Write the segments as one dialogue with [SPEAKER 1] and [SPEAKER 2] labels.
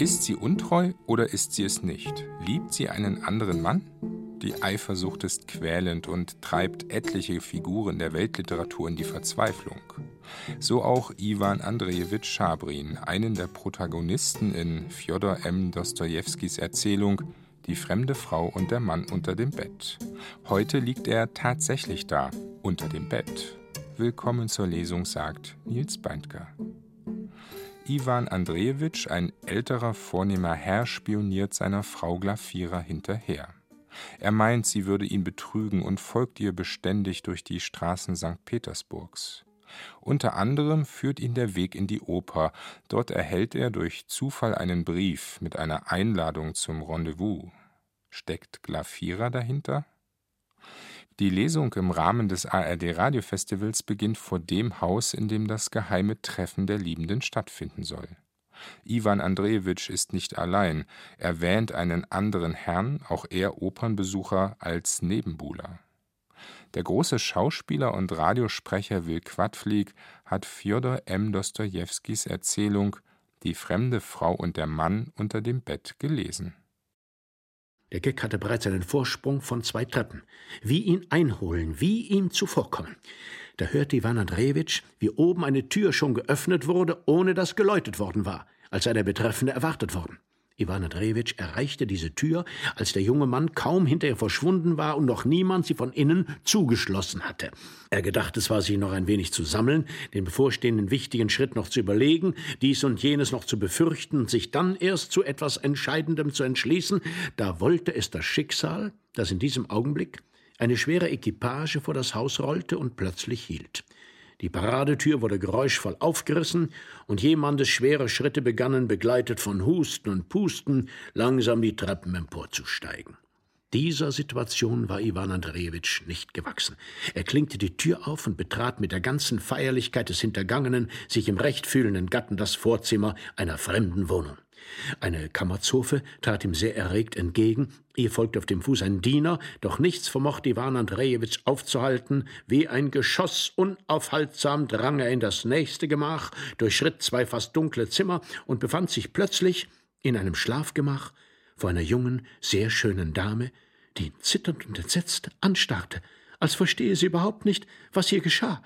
[SPEAKER 1] Ist sie untreu oder ist sie es nicht? Liebt sie einen anderen Mann? Die Eifersucht ist quälend und treibt etliche Figuren der Weltliteratur in die Verzweiflung. So auch Iwan Andrejewitsch Schabrin, einen der Protagonisten in Fjodor M. Dostojewskis Erzählung Die fremde Frau und der Mann unter dem Bett. Heute liegt er tatsächlich da, unter dem Bett. Willkommen zur Lesung, sagt Niels Beindker. Iwan Andrejewitsch, ein älterer, vornehmer Herr, spioniert seiner Frau Glafira hinterher. Er meint, sie würde ihn betrügen und folgt ihr beständig durch die Straßen St. Petersburgs. Unter anderem führt ihn der Weg in die Oper. Dort erhält er durch Zufall einen Brief mit einer Einladung zum Rendezvous. Steckt Glafira dahinter? Die Lesung im Rahmen des ARD-Radiofestivals beginnt vor dem Haus, in dem das geheime Treffen der Liebenden stattfinden soll. Iwan Andrejewitsch ist nicht allein. Er wähnt einen anderen Herrn, auch er Opernbesucher, als Nebenbuhler. Der große Schauspieler und Radiosprecher Will Quadflieg hat Fjodor M. Dostojewskis Erzählung Die fremde Frau und der Mann unter dem Bett gelesen.
[SPEAKER 2] Der Gag hatte bereits einen Vorsprung von 2 Treppen. Wie ihn einholen, wie ihm zuvorkommen. Da hörte Iwan Andrejewitsch, wie oben eine Tür schon geöffnet wurde, ohne dass geläutet worden war, als sei der Betreffende erwartet worden. Iwan Andrejewitsch erreichte diese Tür, als der junge Mann kaum hinter ihr verschwunden war und noch niemand sie von innen zugeschlossen hatte. Er gedachte zwar, sich noch ein wenig zu sammeln, den bevorstehenden wichtigen Schritt noch zu überlegen, dies und jenes noch zu befürchten und sich dann erst zu etwas Entscheidendem zu entschließen, da wollte es das Schicksal, dass in diesem Augenblick eine schwere Equipage vor das Haus rollte und plötzlich hielt. Die Paradetür wurde geräuschvoll aufgerissen und jemandes schwere Schritte begannen, begleitet von Husten und Pusten, langsam die Treppen emporzusteigen. Dieser Situation war Iwan Andrejewitsch nicht gewachsen. Er klinkte die Tür auf und betrat mit der ganzen Feierlichkeit des hintergangenen, sich im Recht fühlenden Gatten das Vorzimmer einer fremden Wohnung. Eine Kammerzofe trat ihm sehr erregt entgegen, ihr folgte auf dem Fuß ein Diener, doch nichts vermochte Iwan Andrejewitsch aufzuhalten. Wie ein Geschoss unaufhaltsam drang er in das nächste Gemach, durchschritt 2 fast dunkle Zimmer und befand sich plötzlich in einem Schlafgemach vor einer jungen, sehr schönen Dame, die ihn zitternd und entsetzt anstarrte, als verstehe sie überhaupt nicht, was hier geschah.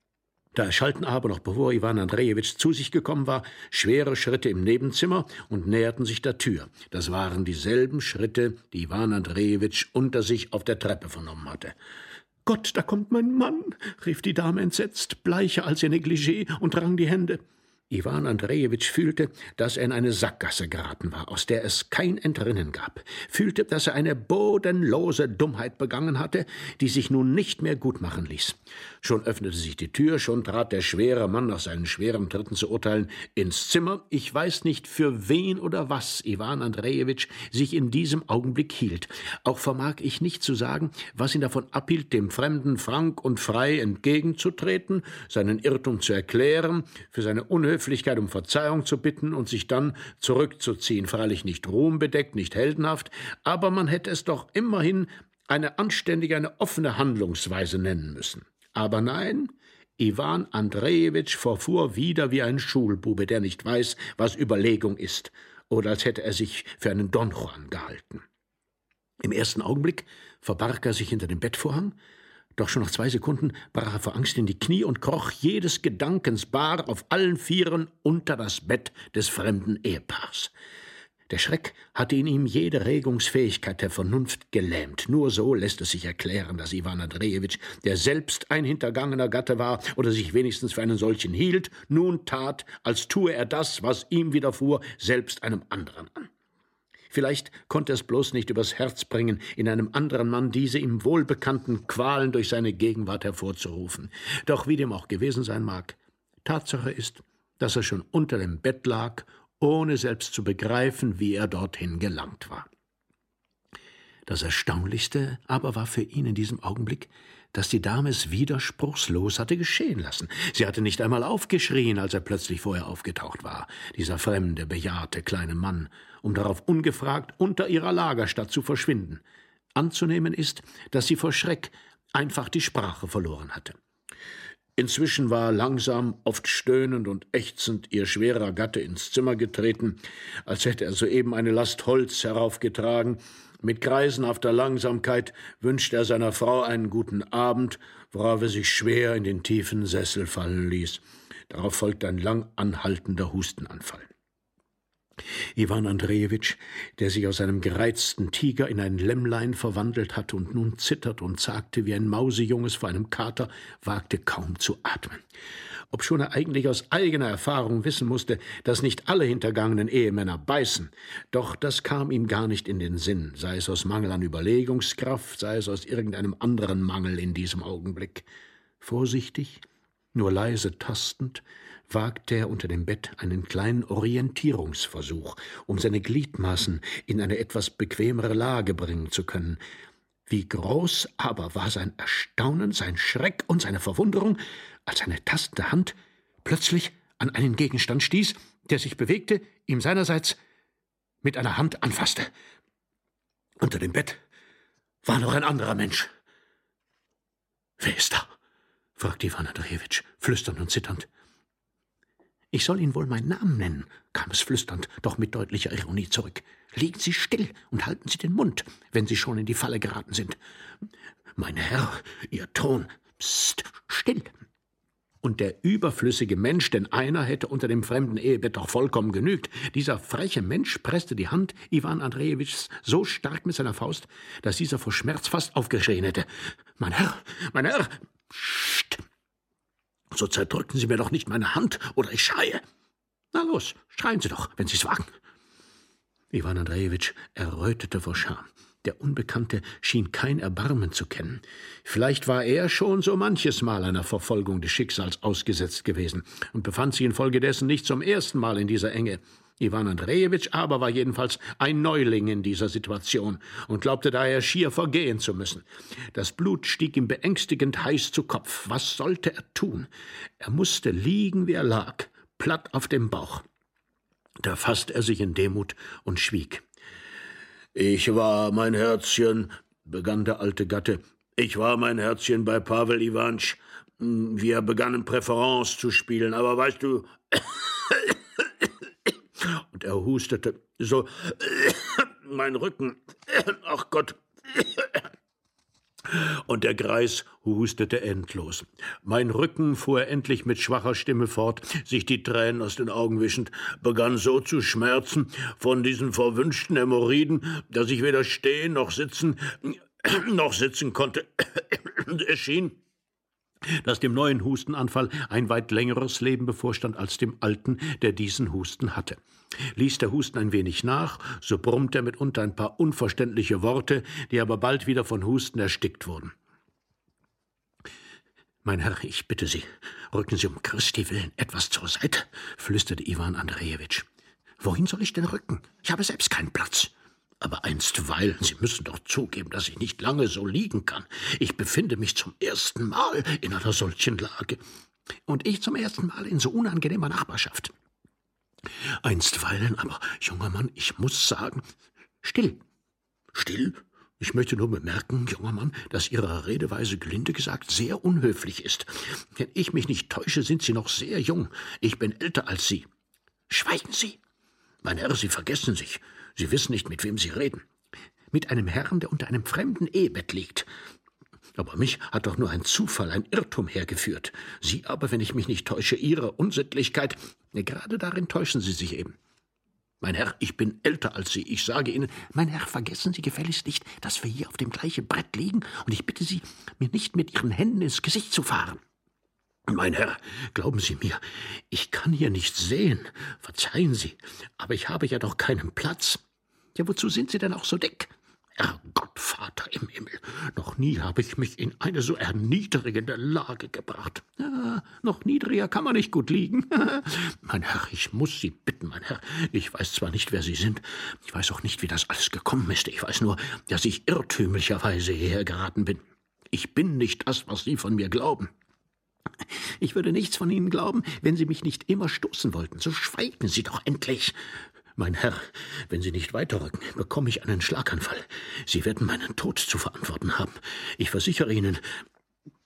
[SPEAKER 2] Da erschallten aber, noch bevor Iwan Andrejewitsch zu sich gekommen war, schwere Schritte im Nebenzimmer und näherten sich der Tür. Das waren dieselben Schritte, die Iwan Andrejewitsch unter sich auf der Treppe vernommen hatte. »Gott, da kommt mein Mann«, rief die Dame entsetzt, bleicher als ihr Negligé, und rang die Hände. Iwan Andrejewitsch fühlte, dass er in eine Sackgasse geraten war, aus der es kein Entrinnen gab, fühlte, dass er eine bodenlose Dummheit begangen hatte, die sich nun nicht mehr gutmachen ließ. Schon öffnete sich die Tür, schon trat der schwere Mann, nach seinen schweren Tritten zu urteilen, ins Zimmer. Ich weiß nicht, für wen oder was Iwan Andrejewitsch sich in diesem Augenblick hielt. Auch vermag ich nicht zu sagen, was ihn davon abhielt, dem Fremden frank und frei entgegenzutreten, seinen Irrtum zu erklären, für seine Unhöflichkeit um Verzeihung zu bitten und sich dann zurückzuziehen. Freilich nicht ruhmbedeckt, nicht heldenhaft, aber man hätte es doch immerhin eine anständige, eine offene Handlungsweise nennen müssen. Aber nein, Iwan Andrejewitsch verfuhr wieder wie ein Schulbube, der nicht weiß, was Überlegung ist, oder als hätte er sich für einen Don Juan gehalten. Im ersten Augenblick verbarg er sich hinter dem Bettvorhang, doch schon nach 2 Sekunden brach er vor Angst in die Knie und kroch jedes Gedankens bar auf allen 4 unter das Bett des fremden Ehepaars. Der Schreck hatte in ihm jede Regungsfähigkeit der Vernunft gelähmt. Nur so lässt es sich erklären, dass Iwan Andrejewitsch, der selbst ein hintergangener Gatte war oder sich wenigstens für einen solchen hielt, nun tat, als tue er das, was ihm widerfuhr, selbst einem anderen an. Vielleicht konnte es bloß nicht übers Herz bringen, in einem anderen Mann diese ihm wohlbekannten Qualen durch seine Gegenwart hervorzurufen. Doch wie dem auch gewesen sein mag, Tatsache ist, dass er schon unter dem Bett lag, ohne selbst zu begreifen, wie er dorthin gelangt war. Das Erstaunlichste aber war für ihn in diesem Augenblick, dass die Dame es widerspruchslos hatte geschehen lassen. Sie hatte nicht einmal aufgeschrien, als er plötzlich vor ihr aufgetaucht war, dieser fremde, bejahrte kleine Mann, um darauf ungefragt unter ihrer Lagerstatt zu verschwinden. Anzunehmen ist, dass sie vor Schreck einfach die Sprache verloren hatte. Inzwischen war langsam, oft stöhnend und ächzend ihr schwerer Gatte ins Zimmer getreten, als hätte er soeben eine Last Holz heraufgetragen. Mit greisenhafter Langsamkeit wünschte er seiner Frau einen guten Abend, worauf er sich schwer in den tiefen Sessel fallen ließ. Darauf folgte ein lang anhaltender Hustenanfall. Iwan Andrejewitsch, der sich aus einem gereizten Tiger in ein Lämmlein verwandelt hatte und nun zittert und zagte wie ein Mausejunges vor einem Kater, wagte kaum zu atmen. Obschon er eigentlich aus eigener Erfahrung wissen musste, dass nicht alle hintergangenen Ehemänner beißen, doch das kam ihm gar nicht in den Sinn, sei es aus Mangel an Überlegungskraft, sei es aus irgendeinem anderen Mangel in diesem Augenblick. Vorsichtig, nur leise tastend, wagte er unter dem Bett einen kleinen Orientierungsversuch, um seine Gliedmaßen in eine etwas bequemere Lage bringen zu können. Wie groß aber war sein Erstaunen, sein Schreck und seine Verwunderung, als eine tastende Hand plötzlich an einen Gegenstand stieß, der sich bewegte, ihm seinerseits mit einer Hand anfasste. Unter dem Bett war noch ein anderer Mensch. »Wer ist da?« fragte Iwan Andrejewitsch, flüsternd und zitternd. »Ich soll Ihnen wohl meinen Namen nennen«, kam es flüsternd, doch mit deutlicher Ironie zurück. »Liegen Sie still und halten Sie den Mund, wenn Sie schon in die Falle geraten sind. Mein Herr, Ihr Ton, pst, still!« Und der überflüssige Mensch, denn einer hätte unter dem fremden Ehebett doch vollkommen genügt, dieser freche Mensch presste die Hand Iwan Andrejewitschs so stark mit seiner Faust, dass dieser vor Schmerz fast aufgeschrien hätte. »Mein Herr, pst! So zerdrücken Sie mir doch nicht meine Hand, oder ich schreie. Na los, schreien Sie doch, wenn Sie es wagen.« Iwan Andrejewitsch errötete vor Scham. Der Unbekannte schien kein Erbarmen zu kennen. Vielleicht war er schon so manches Mal einer Verfolgung des Schicksals ausgesetzt gewesen und befand sich infolgedessen nicht zum ersten Mal in dieser Enge. Iwan Andrejewitsch aber war jedenfalls ein Neuling in dieser Situation und glaubte daher schier vergehen zu müssen. Das Blut stieg ihm beängstigend heiß zu Kopf. Was sollte er tun? Er musste liegen, wie er lag, platt auf dem Bauch. Da fasste er sich in Demut und schwieg. »Ich war, mein Herzchen«, begann der alte Gatte, »ich war, mein Herzchen, bei Pawel Iwansch. Wir begannen Präference zu spielen, aber weißt du...« Und er hustete, »so, mein Rücken, ach Gott!« Und der Greis hustete endlos. Mein Rücken, fuhr er endlich mit schwacher Stimme fort, sich die Tränen aus den Augen wischend, begann so zu schmerzen von diesen verwünschten Hämorrhoiden, dass ich weder stehen noch sitzen konnte. Es schien, dass dem neuen Hustenanfall ein weit längeres Leben bevorstand als dem alten, der diesen Husten hatte. Ließ der Husten ein wenig nach, so brummte er mitunter ein paar unverständliche Worte, die aber bald wieder von Husten erstickt wurden. »Mein Herr, ich bitte Sie, rücken Sie um Christi willen etwas zur Seite«, flüsterte Iwan Andrejewitsch. »Wohin soll ich denn rücken? Ich habe selbst keinen Platz.« »Aber einstweilen, Sie müssen doch zugeben, dass ich nicht lange so liegen kann. Ich befinde mich zum ersten Mal in einer solchen Lage. Und ich zum ersten Mal in so unangenehmer Nachbarschaft. Einstweilen aber, junger Mann, ich muss sagen, still. Still? Ich möchte nur bemerken, junger Mann, dass Ihre Redeweise gelinde gesagt sehr unhöflich ist. Wenn ich mich nicht täusche, sind Sie noch sehr jung. Ich bin älter als Sie. Schweigen Sie! Mein Herr, Sie vergessen sich. Sie wissen nicht, mit wem Sie reden. Mit einem Herrn, der unter einem fremden Ehebett liegt. Aber mich hat doch nur ein Zufall, ein Irrtum hergeführt. Sie aber, wenn ich mich nicht täusche, Ihre Unsittlichkeit, gerade darin täuschen Sie sich eben. Mein Herr, ich bin älter als Sie. Ich sage Ihnen, mein Herr, vergessen Sie gefälligst nicht, dass wir hier auf dem gleichen Brett liegen, und ich bitte Sie, mir nicht mit Ihren Händen ins Gesicht zu fahren. Mein Herr, glauben Sie mir, ich kann hier nichts sehen. Verzeihen Sie, aber ich habe ja doch keinen Platz. Ja, wozu sind Sie denn auch so dick? Herrgott, Vater im Himmel, noch nie habe ich mich in eine so erniedrigende Lage gebracht. Ja, noch niedriger kann man nicht gut liegen. Mein Herr, ich muss Sie bitten, mein Herr. Ich weiß zwar nicht, wer Sie sind, ich weiß auch nicht, wie das alles gekommen ist. Ich weiß nur, dass ich irrtümlicherweise hierher geraten bin. Ich bin nicht das, was Sie von mir glauben. Ich würde nichts von Ihnen glauben, wenn Sie mich nicht immer stoßen wollten. So schweigen Sie doch endlich. Mein Herr, wenn Sie nicht weiterrücken, bekomme ich einen Schlaganfall. Sie werden meinen Tod zu verantworten haben. Ich versichere Ihnen,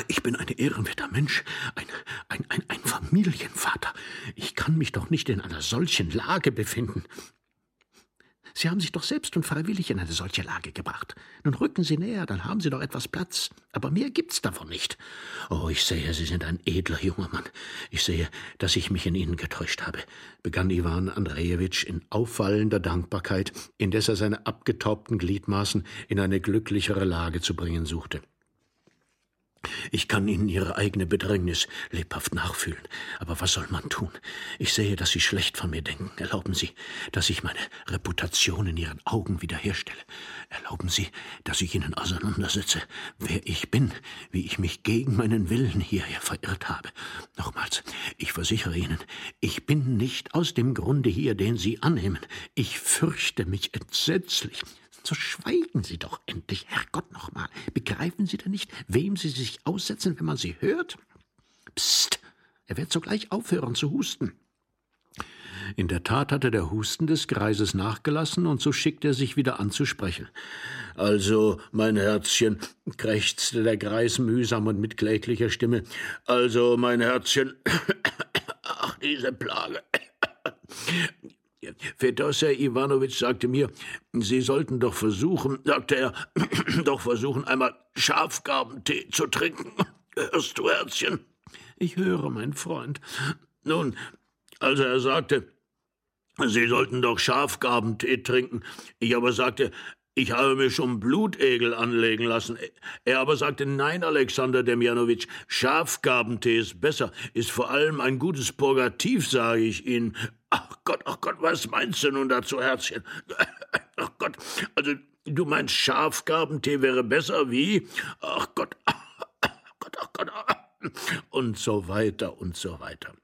[SPEAKER 2] Ich bin ein ehrenwerter Mensch, ein Familienvater. Ich kann mich doch nicht in einer solchen Lage befinden. Sie haben sich doch selbst und freiwillig in eine solche Lage gebracht. Nun rücken Sie näher, dann haben Sie doch etwas Platz. Aber mehr gibt's davon nicht. Oh, ich sehe, Sie sind ein edler junger Mann. Ich sehe, dass ich mich in Ihnen getäuscht habe, begann Iwan Andrejewitsch in auffallender Dankbarkeit, indes er seine abgetaubten Gliedmaßen in eine glücklichere Lage zu bringen suchte. Ich kann Ihnen Ihre eigene Bedrängnis lebhaft nachfühlen. Aber was soll man tun? Ich sehe, dass Sie schlecht von mir denken. Erlauben Sie, dass ich meine Reputation in Ihren Augen wiederherstelle. Erlauben Sie, dass ich Ihnen auseinandersetze, wer ich bin, wie ich mich gegen meinen Willen hierher verirrt habe. Nochmals, ich versichere Ihnen, ich bin nicht aus dem Grunde hier, den Sie annehmen. Ich fürchte mich entsetzlich. So schweigen Sie doch endlich, Herrgott nochmal. Begreifen Sie denn nicht, wem Sie sich aussetzen, wenn man Sie hört? Psst, er wird sogleich aufhören zu husten. In der Tat hatte der Husten des Greises nachgelassen, und so schickte er sich wieder an zu sprechen. »Also, mein Herzchen«, krächzte der Greis mühsam und mit kläglicher Stimme, »also, mein Herzchen, ach, diese Plage. Fedossej Iwanowitsch sagte mir, Sie sollten doch versuchen, sagte er, doch versuchen, einmal Schafgarbentee zu trinken. Hörst du, Herzchen?« »Ich höre, mein Freund.« »Nun, also er sagte, Sie sollten doch Schafgarbentee trinken. Ich aber sagte, ich habe mir schon Blutegel anlegen lassen. Er aber sagte, nein, Alexander Demjanowitsch, Schafgarbentee ist besser, ist vor allem ein gutes Purgativ, sage ich Ihnen. Ach Gott, was meinst du nun dazu, Herzchen? Ach Gott, also du meinst, Schafgarbentee wäre besser, wie? Ach Gott, und so weiter und so weiter.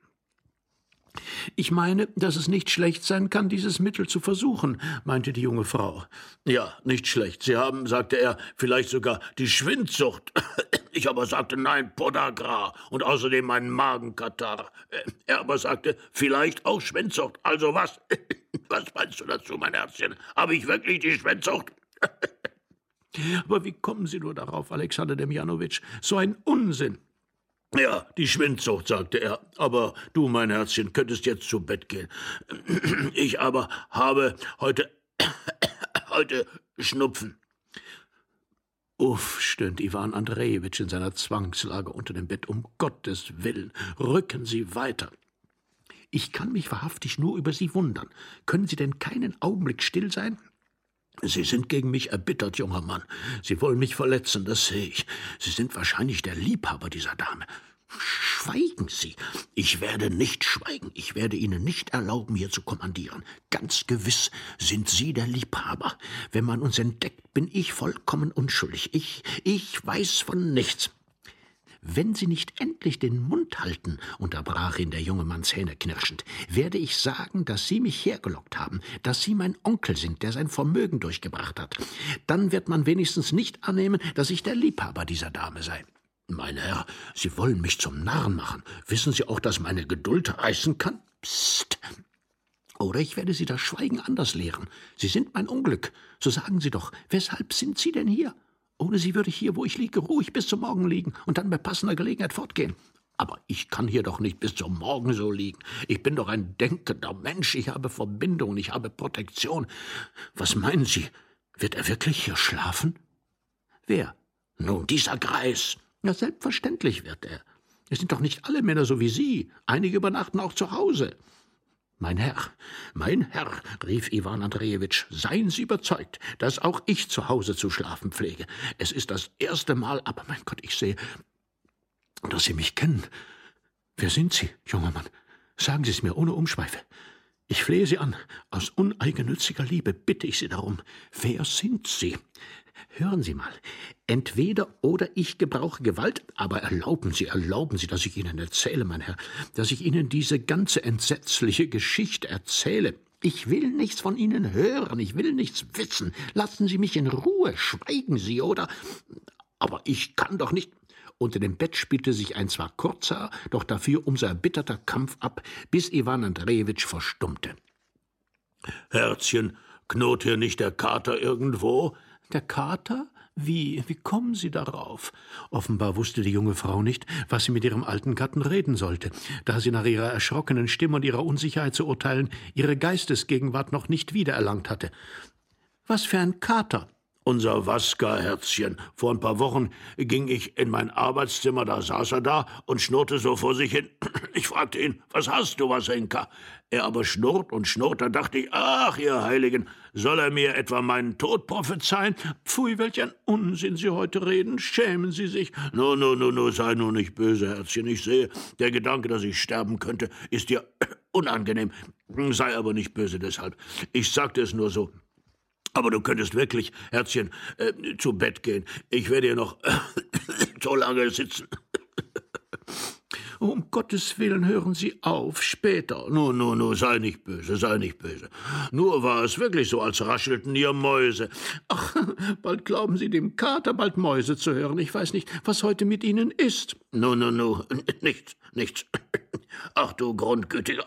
[SPEAKER 2] »Ich meine, dass es nicht schlecht sein kann, dieses Mittel zu versuchen«, meinte die junge Frau. »Ja, nicht schlecht. Sie haben«, sagte er, »vielleicht sogar die Schwindsucht.« Ich aber sagte, nein, Podagra und außerdem einen Magenkatarrh. Er aber sagte, vielleicht auch Schwindsucht. Also was? Was meinst du dazu, mein Herzchen? Habe ich wirklich die Schwindsucht? Aber wie kommen Sie nur darauf, Alexander Demjanowitsch? So ein Unsinn. »Ja, die Schwindsucht«, sagte er, »aber du, mein Herzchen, könntest jetzt zu Bett gehen. Ich aber habe heute Schnupfen.« »Uff«, stöhnt Iwan Andrejewitsch in seiner Zwangslage unter dem Bett, »um Gottes Willen, rücken Sie weiter. Ich kann mich wahrhaftig nur über Sie wundern. Können Sie denn keinen Augenblick still sein?« »Sie sind gegen mich erbittert, junger Mann. Sie wollen mich verletzen, das sehe ich. Sie sind wahrscheinlich der Liebhaber dieser Dame. Schweigen Sie. Ich werde nicht schweigen. Ich werde Ihnen nicht erlauben, hier zu kommandieren. Ganz gewiss sind Sie der Liebhaber. Wenn man uns entdeckt, bin ich vollkommen unschuldig. Ich weiß von nichts.« »Wenn Sie nicht endlich den Mund halten«, unterbrach ihn der junge Mann zähneknirschend, »werde ich sagen, dass Sie mich hergelockt haben, dass Sie mein Onkel sind, der sein Vermögen durchgebracht hat. Dann wird man wenigstens nicht annehmen, dass ich der Liebhaber dieser Dame sei.« »Mein Herr, Sie wollen mich zum Narren machen. Wissen Sie auch, dass meine Geduld reißen kann?« »Psst! Oder ich werde Sie das Schweigen anders lehren. Sie sind mein Unglück. So sagen Sie doch, weshalb sind Sie denn hier? Ohne Sie würde ich hier, wo ich liege, ruhig bis zum Morgen liegen und dann bei passender Gelegenheit fortgehen. Aber ich kann hier doch nicht bis zum Morgen so liegen. Ich bin doch ein denkender Mensch. Ich habe Verbindung, ich habe Protektion. Was meinen Sie? Wird er wirklich hier schlafen?« »Wer?« »Nun, dieser Greis.« »Ja, selbstverständlich wird er. Es sind doch nicht alle Männer so wie Sie. Einige übernachten auch zu Hause.« »Mein Herr, rief Iwan Andrejewitsch, seien Sie überzeugt, dass auch ich zu Hause zu schlafen pflege. Es ist das erste Mal, aber mein Gott, ich sehe, dass Sie mich kennen. Wer sind Sie, junger Mann? Sagen Sie es mir ohne Umschweife. Ich flehe Sie an, aus uneigennütziger Liebe bitte ich Sie darum. Wer sind Sie? Hören Sie mal, entweder oder ich gebrauche Gewalt, aber erlauben Sie, dass ich Ihnen erzähle, mein Herr, dass ich Ihnen diese ganze entsetzliche Geschichte erzähle. Ich will nichts von Ihnen hören, ich will nichts wissen. Lassen Sie mich in Ruhe, schweigen Sie, oder? Aber ich kann doch nicht. Unter dem Bett spielte sich ein zwar kurzer, doch dafür umso erbitterter Kampf ab, bis Iwan Andrejewitsch verstummte. »Herzchen, knurrt hier nicht der Kater irgendwo?« »Der Kater? Wie kommen Sie darauf?« Offenbar wusste die junge Frau nicht, was sie mit ihrem alten Gatten reden sollte, da sie nach ihrer erschrockenen Stimme und ihrer Unsicherheit zu urteilen ihre Geistesgegenwart noch nicht wiedererlangt hatte. »Was für ein Kater?«
[SPEAKER 3] »Unser Waska, Herzchen. Vor ein paar Wochen ging ich in mein Arbeitszimmer, da saß er da und schnurrte so vor sich hin. Ich fragte ihn, was hast du, Wasenka? Er aber schnurrt und schnurrt, da dachte ich, ach, ihr Heiligen, soll er mir etwa meinen Tod prophezeien?
[SPEAKER 2] Pfui, welch ein Unsinn Sie heute reden, schämen Sie sich.«
[SPEAKER 3] No, sei nur nicht böse, Herzchen, ich sehe, der Gedanke, dass ich sterben könnte, ist dir unangenehm. Sei aber nicht böse deshalb. Ich sagte es nur so. Aber du könntest wirklich, Herzchen, zu Bett gehen. Ich werde hier noch so lange sitzen.
[SPEAKER 2] »Um Gottes Willen, hören Sie auf, später.«
[SPEAKER 3] No, sei nicht böse. Nur war es wirklich so, als raschelten hier Mäuse.
[SPEAKER 2] »Ach, bald glauben Sie dem Kater, bald Mäuse zu hören. Ich weiß nicht, was heute mit Ihnen ist.«
[SPEAKER 3] No, nichts. Ach du Grundgütiger.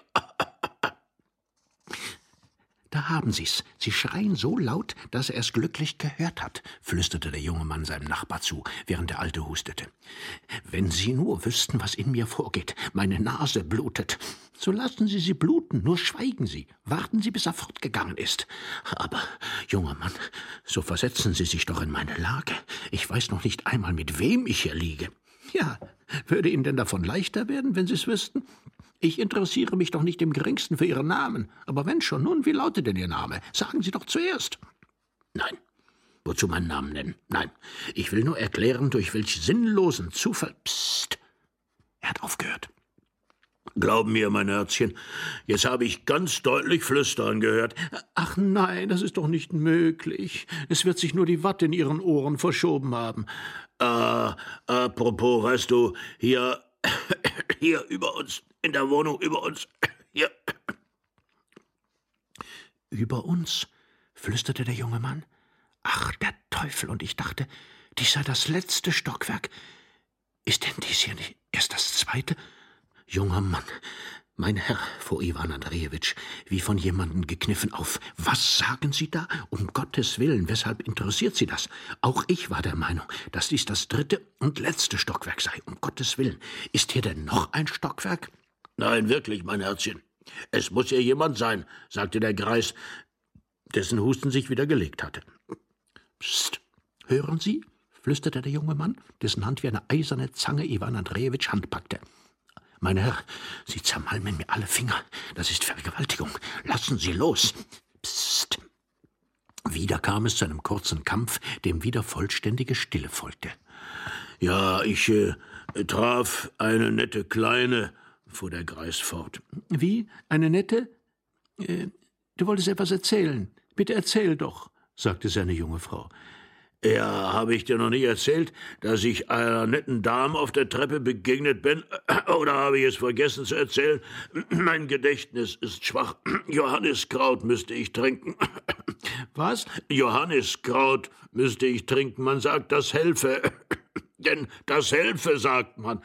[SPEAKER 2] »Da haben Sie's. Sie schreien so laut, dass er es glücklich gehört hat«, flüsterte der junge Mann seinem Nachbar zu, während der Alte hustete. »Wenn Sie nur wüssten, was in mir vorgeht. Meine Nase blutet. So lassen Sie sie bluten, nur schweigen Sie. Warten Sie, bis er fortgegangen ist. Aber, junger Mann, so versetzen Sie sich doch in meine Lage. Ich weiß noch nicht einmal, mit wem ich hier liege. Ja, würde Ihnen denn davon leichter werden, wenn Sie es wüssten? Ich interessiere mich doch nicht im Geringsten für Ihren Namen. Aber wenn schon, nun, wie lautet denn Ihr Name? Sagen Sie doch zuerst.«
[SPEAKER 3] »Nein. Wozu meinen Namen nennen? Nein. Ich will nur erklären, durch welch sinnlosen Zufall...«
[SPEAKER 2] Psst. Er hat aufgehört.
[SPEAKER 3] »Glaub mir, mein Herzchen, jetzt habe ich ganz deutlich Flüstern gehört.«
[SPEAKER 2] »Ach nein, das ist doch nicht möglich. Es wird sich nur die Watte in Ihren Ohren verschoben haben.«
[SPEAKER 3] Apropos, weißt du, hier über uns, in der Wohnung über uns, hier.«
[SPEAKER 2] »Über uns?« flüsterte der junge Mann. »Ach, der Teufel, und ich dachte, dies sei das letzte Stockwerk. Ist denn dies hier nicht erst das zweite?« »Junger Mann, mein Herr«, fuhr Iwan Andrejewitsch, wie von jemandem gekniffen auf, »was sagen Sie da? Um Gottes Willen, weshalb interessiert Sie das? Auch ich war der Meinung, dass dies das dritte und letzte Stockwerk sei. Um Gottes Willen, ist hier denn noch ein Stockwerk?«
[SPEAKER 3] »Nein, wirklich, mein Herzchen. Es muss hier jemand sein«, sagte der Greis, dessen Husten sich wieder gelegt hatte.
[SPEAKER 2] »Psst, hören Sie?« flüsterte der junge Mann, dessen Hand wie eine eiserne Zange Iwan Andrejewitsch Hand packte. »Mein Herr, Sie zermalmen mir alle Finger. Das ist Vergewaltigung. Lassen Sie los.« »Psst.« Wieder kam es zu einem kurzen Kampf, dem wieder vollständige Stille folgte.
[SPEAKER 3] »Ja, ich traf eine nette Kleine«, fuhr der Greis fort.
[SPEAKER 2] »Wie? Eine nette? Du wolltest etwas erzählen. Bitte erzähl doch«, sagte seine junge Frau.
[SPEAKER 3] »Ja, habe ich dir noch nicht erzählt, dass ich einer netten Dame auf der Treppe begegnet bin? Oder habe ich es vergessen zu erzählen? Mein Gedächtnis ist schwach. Johanniskraut müsste ich trinken.«
[SPEAKER 2] »Was?«
[SPEAKER 3] »Johanniskraut müsste ich trinken. Man sagt, das helfe. Denn das helfe, sagt man.«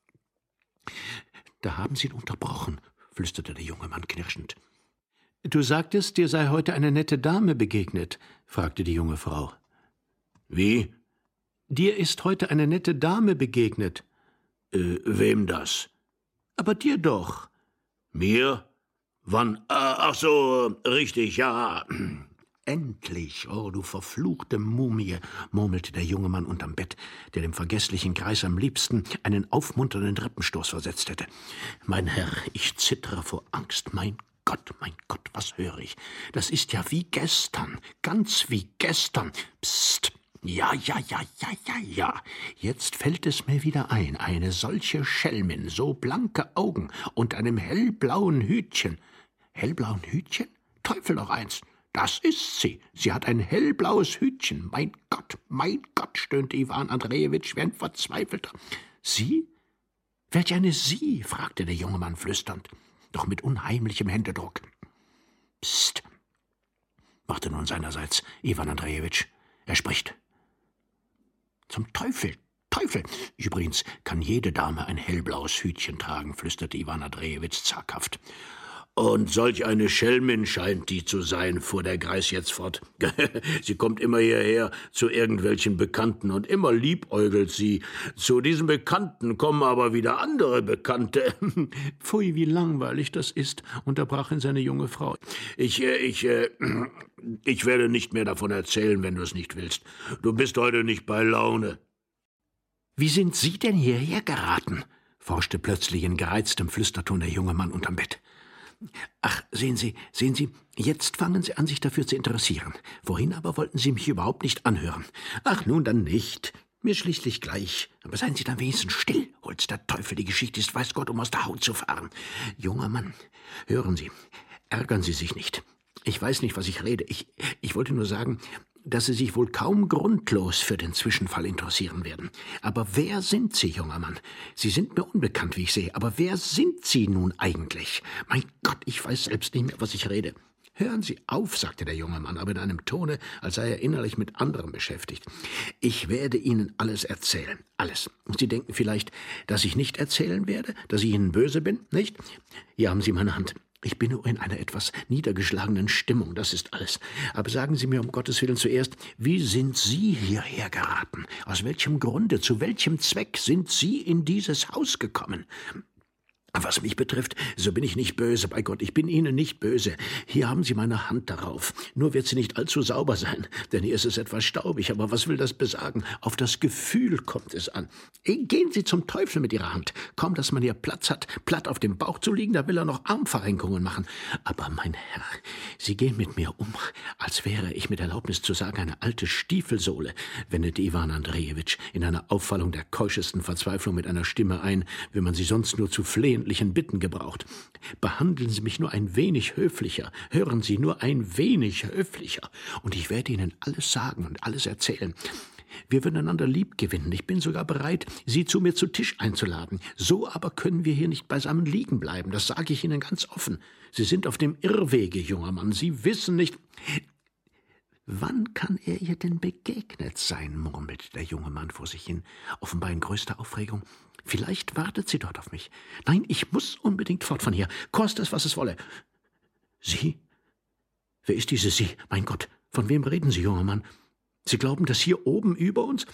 [SPEAKER 2] »Da haben Sie ihn unterbrochen«, flüsterte der junge Mann knirschend. »Du sagtest, dir sei heute eine nette Dame begegnet«, fragte die junge Frau.
[SPEAKER 3] »Wie?«
[SPEAKER 2] »Dir ist heute eine nette Dame begegnet.«
[SPEAKER 3] »Wem das?«
[SPEAKER 2] »Aber dir doch.«
[SPEAKER 3] »Mir? Wann? Ach so, richtig, ja.«
[SPEAKER 2] »Endlich, oh, du verfluchte Mumie«, murmelte der junge Mann unterm Bett, der dem vergesslichen Greis am liebsten einen aufmunternden Rippenstoß versetzt hätte. »Mein Herr, ich zittere vor Angst, mein Gott, was höre ich? Das ist ja wie gestern, ganz wie gestern. Psst. Ja. Jetzt fällt es mir wieder ein, eine solche Schelmin, so blanke Augen und einem hellblauen Hütchen. Hellblauen Hütchen? Teufel noch eins. Das ist sie. Sie hat ein hellblaues Hütchen. Mein Gott, stöhnte Iwan Andrejewitsch wie ein Verzweifelter. Sie? Welch eine Sie? Fragte der junge Mann flüsternd, doch mit unheimlichem Händedruck. Psst, machte nun seinerseits Iwan Andrejewitsch. Er spricht. Zum Teufel. Übrigens kann jede Dame ein hellblaues Hütchen tragen, flüsterte Iwan Andrejewitsch zaghaft.
[SPEAKER 3] »Und solch eine Schelmin scheint die zu sein«, fuhr der Greis jetzt fort. »Sie kommt immer hierher zu irgendwelchen Bekannten und immer liebäugelt sie. Zu diesen Bekannten kommen aber wieder andere Bekannte.«
[SPEAKER 2] »Pfui, wie langweilig das ist«, unterbrach ihn seine junge Frau.
[SPEAKER 3] Ich werde nicht mehr davon erzählen, wenn du es nicht willst. Du bist heute nicht bei Laune.«
[SPEAKER 2] »Wie sind Sie denn hierher geraten?« forschte plötzlich in gereiztem Flüsterton der junge Mann unterm Bett. »Ach, sehen Sie, jetzt fangen Sie an, sich dafür zu interessieren. Vorhin aber wollten Sie mich überhaupt nicht anhören. Ach, nun dann nicht. Mir schließlich gleich. Aber seien Sie dann wenigstens still. Hol's der Teufel, die Geschichte ist, weiß Gott, um aus der Haut zu fahren. Junger Mann, hören Sie, ärgern Sie sich nicht. Ich weiß nicht, was ich rede. Ich wollte nur sagen, dass Sie sich wohl kaum grundlos für den Zwischenfall interessieren werden. Aber wer sind Sie, junger Mann? Sie sind mir unbekannt, wie ich sehe, aber wer sind Sie nun eigentlich? Mein Gott, ich weiß selbst nicht mehr, was ich rede. »Hören Sie auf«, sagte der junge Mann, aber in einem Tone, als sei er innerlich mit anderem beschäftigt. »Ich werde Ihnen alles erzählen, alles. Und Sie denken vielleicht, dass ich nicht erzählen werde, dass ich Ihnen böse bin, nicht? Hier haben Sie meine Hand. Ich bin nur in einer etwas niedergeschlagenen Stimmung, das ist alles. Aber sagen Sie mir um Gottes Willen zuerst, wie sind Sie hierher geraten? Aus welchem Grunde, zu welchem Zweck sind Sie in dieses Haus gekommen?« »Was mich betrifft, so bin ich nicht böse, bei Gott, ich bin Ihnen nicht böse. Hier haben Sie meine Hand darauf. Nur wird sie nicht allzu sauber sein, denn hier ist es etwas staubig. Aber was will das besagen? Auf das Gefühl kommt es an. Gehen Sie zum Teufel mit Ihrer Hand. Kaum, dass man hier Platz hat, platt auf dem Bauch zu liegen, da will er noch Armverrenkungen machen. Aber, mein Herr, Sie gehen mit mir um, als wäre ich mit Erlaubnis zu sagen eine alte Stiefelsohle«, wendete Iwan Andrejewitsch in einer Auffallung der keuschesten Verzweiflung mit einer Stimme ein, wie man sie sonst nur zu flehentlichen Bitten gebraucht. »Behandeln Sie mich nur ein wenig höflicher, hören Sie, nur ein wenig höflicher, und ich werde Ihnen alles sagen und alles erzählen. Wir würden einander lieb gewinnen. Ich bin sogar bereit, Sie zu mir zu Tisch einzuladen. So aber können wir hier nicht beisammen liegen bleiben, das sage ich Ihnen ganz offen. Sie sind auf dem Irrwege, junger Mann, Sie wissen nicht...« »Wann kann er ihr denn begegnet sein?« murmelte der junge Mann vor sich hin, offenbar in größter Aufregung. »Vielleicht wartet sie dort auf mich. Nein, ich muss unbedingt fort von hier, koste es, was es wolle.« »Sie? Wer ist diese Sie? Mein Gott, von wem reden Sie, junger Mann? Sie glauben, dass hier oben über uns...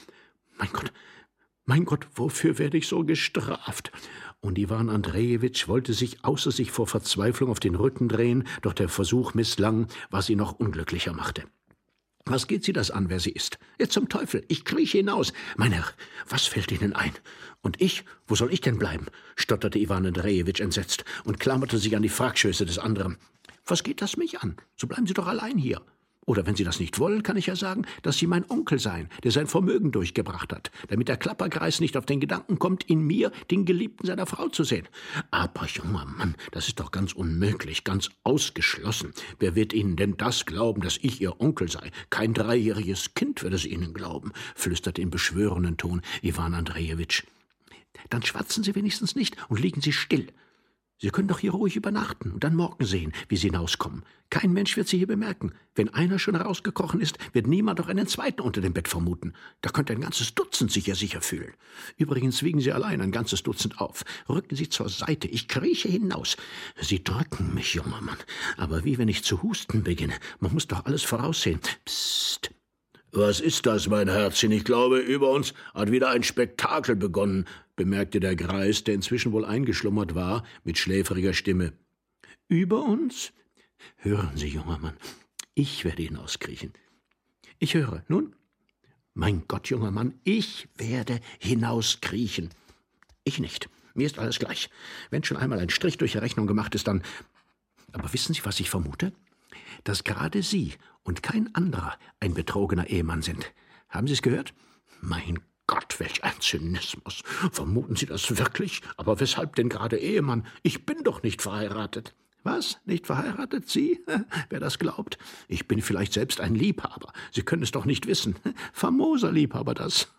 [SPEAKER 2] Mein Gott, wofür werde ich so gestraft?« Und Iwan Andrejewitsch wollte sich außer sich vor Verzweiflung auf den Rücken drehen, doch der Versuch misslang, was sie noch unglücklicher machte. »Was geht Sie das an, wer sie ist? Jetzt zum Teufel, ich krieche hinaus. Mein Herr, was fällt Ihnen ein? Und ich, wo soll ich denn bleiben?« stotterte Iwan Andrejewitsch entsetzt und klammerte sich an die Frackschöße des anderen. »Was geht das mich an? So bleiben Sie doch allein hier. Oder wenn Sie das nicht wollen, kann ich ja sagen, dass Sie mein Onkel seien, der sein Vermögen durchgebracht hat, damit der Klappergreis nicht auf den Gedanken kommt, in mir den Geliebten seiner Frau zu sehen. Aber, junger Mann, das ist doch ganz unmöglich, ganz ausgeschlossen. Wer wird Ihnen denn das glauben, dass ich Ihr Onkel sei? Kein 3-jähriges Kind wird es Ihnen glauben«, flüsterte in beschwörenden Ton Iwan Andrejewitsch. »Dann schwatzen Sie wenigstens nicht und liegen Sie still. Sie können doch hier ruhig übernachten und dann morgen sehen, wie Sie hinauskommen. Kein Mensch wird Sie hier bemerken. Wenn einer schon herausgekrochen ist, wird niemand auch einen zweiten unter dem Bett vermuten. Da könnte ein ganzes Dutzend sich ja sicher fühlen. Übrigens wiegen Sie allein ein ganzes Dutzend auf. Rücken Sie zur Seite, ich krieche hinaus. Sie drücken mich, junger Mann, aber wie wenn ich zu husten beginne. Man muss doch alles voraussehen. Psst.
[SPEAKER 3] »Was ist das, mein Herzchen? Ich glaube, über uns hat wieder ein Spektakel begonnen«, bemerkte der Greis, der inzwischen wohl eingeschlummert war, mit schläfriger Stimme.
[SPEAKER 2] »Über uns? Hören Sie, junger Mann, ich werde hinauskriechen. Ich höre, nun? Mein Gott, junger Mann, ich werde hinauskriechen. Ich nicht. Mir ist alles gleich. Wenn schon einmal ein Strich durch die Rechnung gemacht ist, dann... Aber wissen Sie, was ich vermute? Dass gerade Sie und kein anderer ein betrogener Ehemann sind. Haben Sie es gehört? Mein Gott, welch ein Zynismus. Vermuten Sie das wirklich? Aber weshalb denn gerade Ehemann? Ich bin doch nicht verheiratet. Was? Nicht verheiratet? Sie? Wer das glaubt? Ich bin vielleicht selbst ein Liebhaber. Sie können es doch nicht wissen. Famoser Liebhaber das.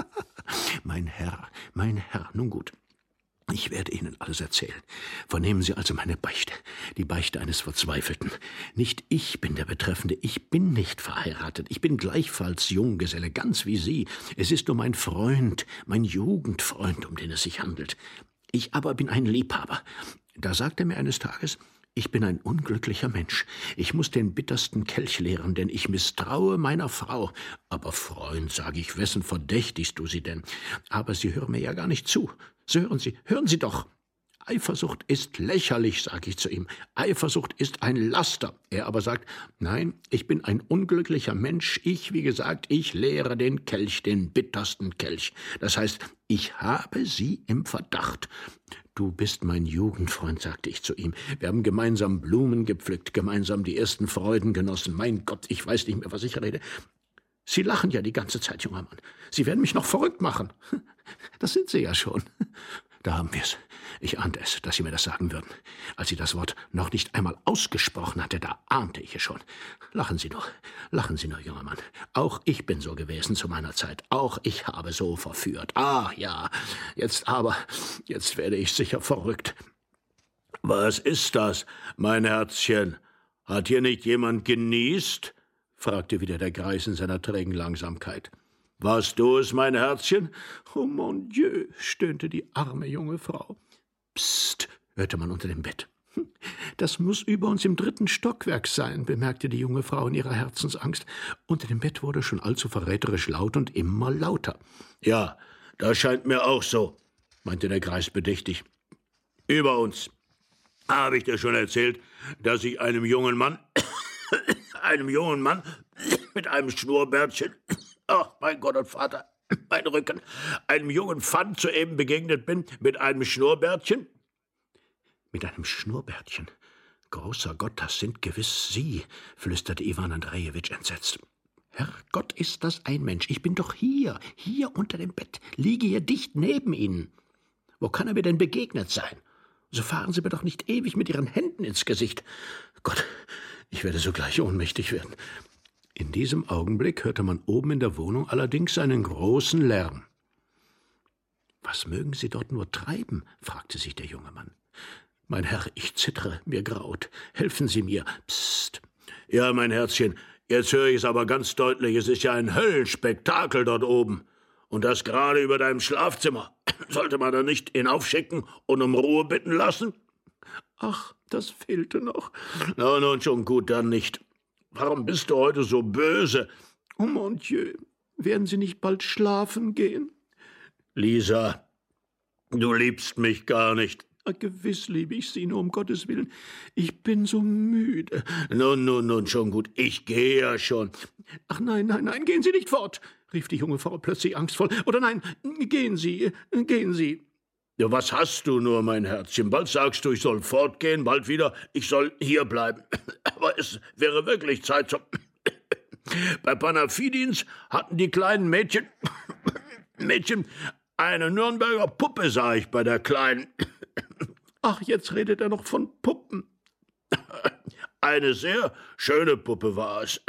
[SPEAKER 2] Mein Herr, nun gut. Ich werde Ihnen alles erzählen. Vernehmen Sie also meine Beichte, die Beichte eines Verzweifelten. Nicht ich bin der Betreffende, ich bin nicht verheiratet, ich bin gleichfalls Junggeselle, ganz wie Sie. Es ist nur mein Freund, mein Jugendfreund, um den es sich handelt. Ich aber bin ein Liebhaber. Da sagt er mir eines Tages, Ich bin ein unglücklicher Mensch. Ich muss den bittersten Kelch leeren, denn ich misstraue meiner Frau. Aber, Freund, sage ich, wessen verdächtigst du sie denn? Aber Sie hören mir ja gar nicht zu. So hören Sie doch. Eifersucht ist lächerlich, sage ich zu ihm. Eifersucht ist ein Laster. Er aber sagt, nein, ich bin ein unglücklicher Mensch. Wie gesagt, ich leere den Kelch, den bittersten Kelch. Das heißt, ich habe sie im Verdacht. Du bist mein Jugendfreund, sagte ich zu ihm. Wir haben gemeinsam Blumen gepflückt, gemeinsam die ersten Freuden genossen. Mein Gott, ich weiß nicht mehr, was ich rede. Sie lachen ja die ganze Zeit, junger Mann. Sie werden mich noch verrückt machen. Das sind Sie ja schon. Da haben wir's. Ich ahnte es, dass Sie mir das sagen würden. Als sie das Wort noch nicht einmal ausgesprochen hatte, da ahnte ich es schon. Lachen Sie nur, junger Mann. Auch ich bin so gewesen zu meiner Zeit. Auch ich habe so verführt. Ah, ja, jetzt werde ich sicher verrückt.
[SPEAKER 3] Was ist das, mein Herzchen? Hat hier nicht jemand genießt? Fragte wieder der Greis in seiner trägen Langsamkeit. Warst du es, mein Herzchen?
[SPEAKER 2] Oh mon Dieu, stöhnte die arme junge Frau. Psst, hörte man unter dem Bett. Das muss über uns im 3. Stockwerk sein, bemerkte die junge Frau in ihrer Herzensangst. Unter dem Bett wurde schon allzu verräterisch laut und immer lauter.
[SPEAKER 3] Ja, das scheint mir auch so, meinte der Greis bedächtig. Über uns. Habe ich dir schon erzählt, dass ich einem jungen Mann mit einem Schnurrbärtchen, ach, mein Gott und Vater, mein Rücken, einem jungen Pfand soeben begegnet bin mit einem Schnurrbärtchen?
[SPEAKER 2] Mit einem Schnurrbärtchen? Großer Gott, das sind gewiss Sie, flüsterte Iwan Andrejewitsch entsetzt. Herrgott, ist das ein Mensch? Ich bin doch hier unter dem Bett, liege hier dicht neben Ihnen. Wo kann er mir denn begegnet sein? So fahren Sie mir doch nicht ewig mit Ihren Händen ins Gesicht. Gott, ich werde sogleich ohnmächtig werden. In diesem Augenblick hörte man oben in der Wohnung allerdings einen großen Lärm. »Was mögen Sie dort nur treiben?« fragte sich der junge Mann. »Mein Herr, ich zittere, mir graut. Helfen Sie mir. Psst.«
[SPEAKER 3] »Ja, mein Herzchen, jetzt höre ich es aber ganz deutlich. Es ist ja ein Höllenspektakel dort oben. Und das gerade über deinem Schlafzimmer. Sollte man da nicht hinaufschicken und um Ruhe bitten lassen?«
[SPEAKER 2] »Ach, das fehlte noch.«
[SPEAKER 3] »Na, nun schon gut, dann nicht. Warum bist du heute so böse?«
[SPEAKER 2] »Oh mon Dieu, werden Sie nicht bald schlafen gehen?«
[SPEAKER 3] »Lisa, du liebst mich gar nicht.«
[SPEAKER 2] »Gewiss liebe ich Sie, nur um Gottes Willen. Ich bin so müde.«
[SPEAKER 3] »Nun, schon gut. Ich gehe ja schon.«
[SPEAKER 2] »Ach nein, gehen Sie nicht fort«, rief die junge Frau plötzlich angstvoll. »Oder nein, gehen Sie.«
[SPEAKER 3] »Ja, was hast du nur, mein Herzchen? Bald sagst du, ich soll fortgehen, bald wieder, ich soll hier bleiben. Aber es wäre wirklich Zeit zum... Bei Panafidins hatten die kleinen Mädchen... eine Nürnberger Puppe sah ich bei der Kleinen.
[SPEAKER 2] Ach, jetzt redet er noch von Puppen.
[SPEAKER 3] Eine sehr schöne Puppe war es.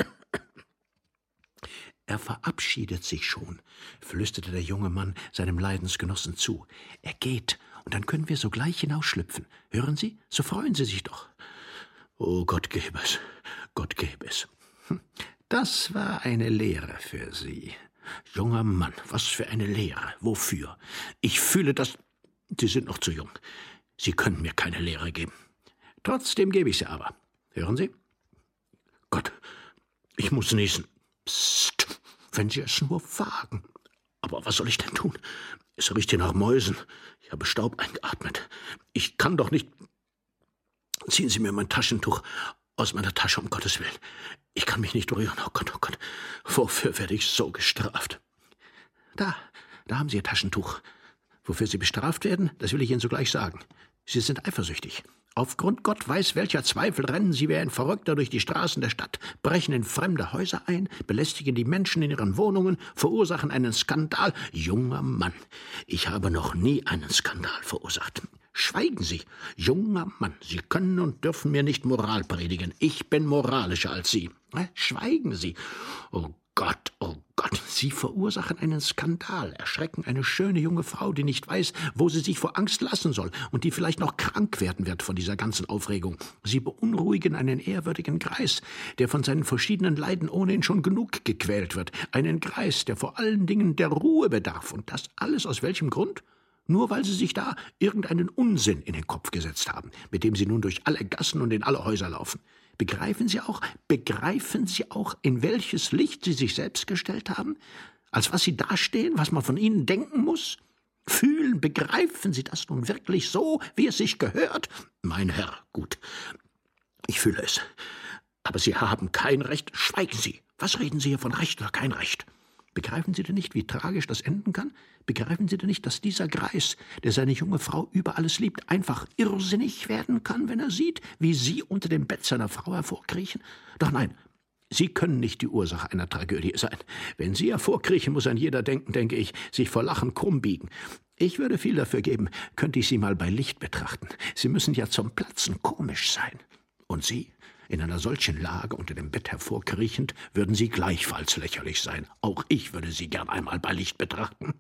[SPEAKER 2] Er verabschiedet sich schon, flüsterte der junge Mann seinem Leidensgenossen zu. Er geht, und dann können wir sogleich hinausschlüpfen. Hören Sie? So freuen Sie sich doch. Oh, Gott gebe es, Gott gebe es. Das war eine Lehre für Sie. Junger Mann, was für eine Lehre. Wofür? Ich fühle, dass... Sie sind noch zu jung. Sie können mir keine Lehre geben. Trotzdem gebe ich sie aber. Hören Sie? Gott, ich muss niesen. Psst, wenn Sie es nur wagen. Aber was soll ich denn tun? Es riecht hier nach Mäusen. Ich habe Staub eingeatmet. Ich kann doch nicht... Ziehen Sie mir mein Taschentuch aus meiner Tasche, um Gottes Willen. Ich kann mich nicht rühren. Oh Gott, oh Gott. Wofür werde ich so gestraft? Da haben Sie Ihr Taschentuch. Wofür Sie bestraft werden, das will ich Ihnen sogleich sagen. Sie sind eifersüchtig. Aufgrund Gott weiß welcher Zweifel rennen Sie wie ein Verrückter durch die Straßen der Stadt, brechen in fremde Häuser ein, belästigen die Menschen in ihren Wohnungen, verursachen einen Skandal. Junger Mann, ich habe noch nie einen Skandal verursacht. Schweigen Sie, junger Mann, Sie können und dürfen mir nicht Moral predigen. Ich bin moralischer als Sie. Schweigen Sie. Oh Gott, Sie verursachen einen Skandal, erschrecken eine schöne junge Frau, die nicht weiß, wo sie sich vor Angst lassen soll und die vielleicht noch krank werden wird von dieser ganzen Aufregung. Sie beunruhigen einen ehrwürdigen Greis, der von seinen verschiedenen Leiden ohnehin schon genug gequält wird. Einen Greis, der vor allen Dingen der Ruhe bedarf. Und das alles aus welchem Grund? Nur weil Sie sich da irgendeinen Unsinn in den Kopf gesetzt haben, mit dem Sie nun durch alle Gassen und in alle Häuser laufen. Begreifen Sie auch, in welches Licht Sie sich selbst gestellt haben? Als was Sie dastehen, was man von Ihnen denken muss? Fühlen, begreifen Sie das nun wirklich so, wie es sich gehört? Mein Herr, gut, ich fühle es. Aber Sie haben kein Recht. Schweigen Sie. Was reden Sie hier von Recht oder kein Recht? Begreifen Sie denn nicht, wie tragisch das enden kann? Begreifen Sie denn nicht, dass dieser Greis, der seine junge Frau über alles liebt, einfach irrsinnig werden kann, wenn er sieht, wie Sie unter dem Bett seiner Frau hervorkriechen? Doch nein, Sie können nicht die Ursache einer Tragödie sein. Wenn Sie hervorkriechen, muss ein jeder denken, denke ich, sich vor Lachen krumm biegen. Ich würde viel dafür geben, könnte ich Sie mal bei Licht betrachten. Sie müssen ja zum Platzen komisch sein. Und Sie? In einer solchen Lage unter dem Bett hervorkriechend, würden Sie gleichfalls lächerlich sein. Auch ich würde Sie gern einmal bei Licht betrachten.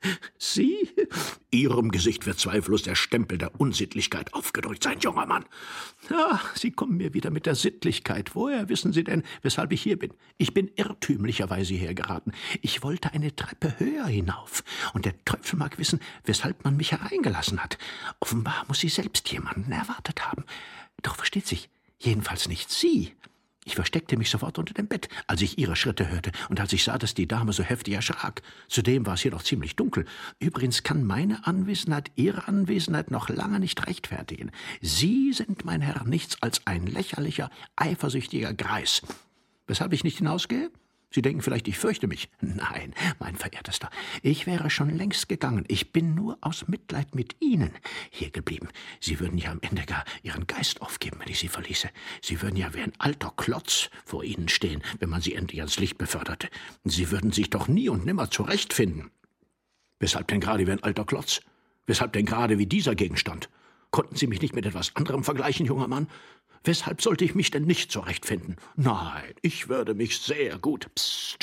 [SPEAKER 2] Sie? Ihrem Gesicht wird zweifellos der Stempel der Unsittlichkeit aufgedrückt sein, junger Mann. Ach, Sie kommen mir wieder mit der Sittlichkeit. Woher wissen Sie denn, weshalb ich hier bin? Ich bin irrtümlicherweise hergeraten. Ich wollte eine Treppe höher hinauf. Und der Teufel mag wissen, weshalb man mich hereingelassen hat. Offenbar muss sie selbst jemanden erwartet haben. Doch versteht sich, jedenfalls nicht Sie. Ich versteckte mich sofort unter dem Bett, als ich Ihre Schritte hörte und als ich sah, dass die Dame so heftig erschrak. Zudem war es hier noch ziemlich dunkel. Übrigens kann meine Anwesenheit Ihre Anwesenheit noch lange nicht rechtfertigen. Sie sind, mein Herr, nichts als ein lächerlicher, eifersüchtiger Greis. Weshalb ich nicht hinausgehe? Sie denken vielleicht, ich fürchte mich. Nein, mein Verehrtester, ich wäre schon längst gegangen. Ich bin nur aus Mitleid mit Ihnen hier geblieben. Sie würden ja am Ende gar Ihren Geist aufgeben, wenn ich Sie verließe. Sie würden ja wie ein alter Klotz vor Ihnen stehen, wenn man Sie endlich ans Licht beförderte. Sie würden sich doch nie und nimmer zurechtfinden. Weshalb denn gerade wie ein alter Klotz? Weshalb denn gerade wie dieser Gegenstand? Konnten Sie mich nicht mit etwas anderem vergleichen, junger Mann? Weshalb sollte ich mich denn nicht zurechtfinden? Nein, ich würde mich sehr gut. Psst.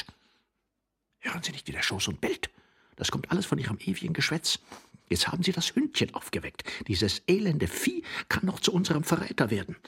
[SPEAKER 2] Hören Sie nicht, wie der Schoß und bellt? Das kommt alles von Ihrem ewigen Geschwätz. Jetzt haben Sie das Hündchen aufgeweckt. Dieses elende Vieh kann noch zu unserem Verräter werden.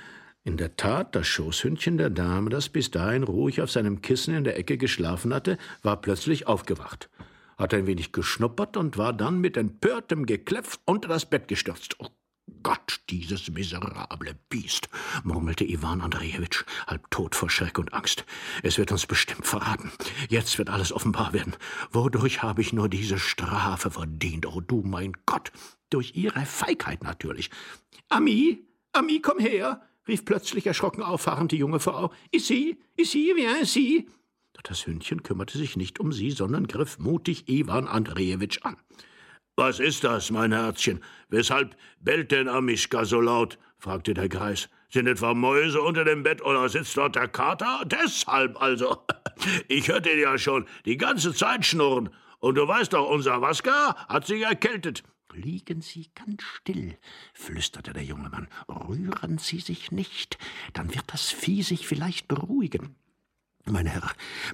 [SPEAKER 2] In der Tat, das Schoßhündchen der Dame, das bis dahin ruhig auf seinem Kissen in der Ecke geschlafen hatte, war plötzlich aufgewacht, hat ein wenig geschnuppert und war dann mit empörtem Gekläff unter das Bett gestürzt. Oh Gott, dieses miserable Biest, murmelte Iwan Andrejewitsch, halb tot vor Schreck und Angst. Es wird uns bestimmt verraten. Jetzt wird alles offenbar werden. Wodurch habe ich nur diese Strafe verdient? Oh du mein Gott, durch Ihre Feigheit natürlich. Ami, komm her, rief plötzlich erschrocken auffahrend die junge Frau. Ici, viens ici. Doch das Hündchen kümmerte sich nicht um sie, sondern griff mutig Iwan Andrejewitsch an.
[SPEAKER 3] »Was ist das, mein Herzchen? Weshalb bellt denn Amischka so laut?« fragte der Greis. »Sind etwa Mäuse unter dem Bett oder sitzt dort der Kater? Deshalb also. Ich hörte ihn ja schon die ganze Zeit schnurren. Und du weißt doch, unser Waska hat sich erkältet.«
[SPEAKER 2] »Liegen Sie ganz still«, flüsterte der junge Mann. »Rühren Sie sich nicht, dann wird das Vieh sich vielleicht beruhigen.« Mein Herr,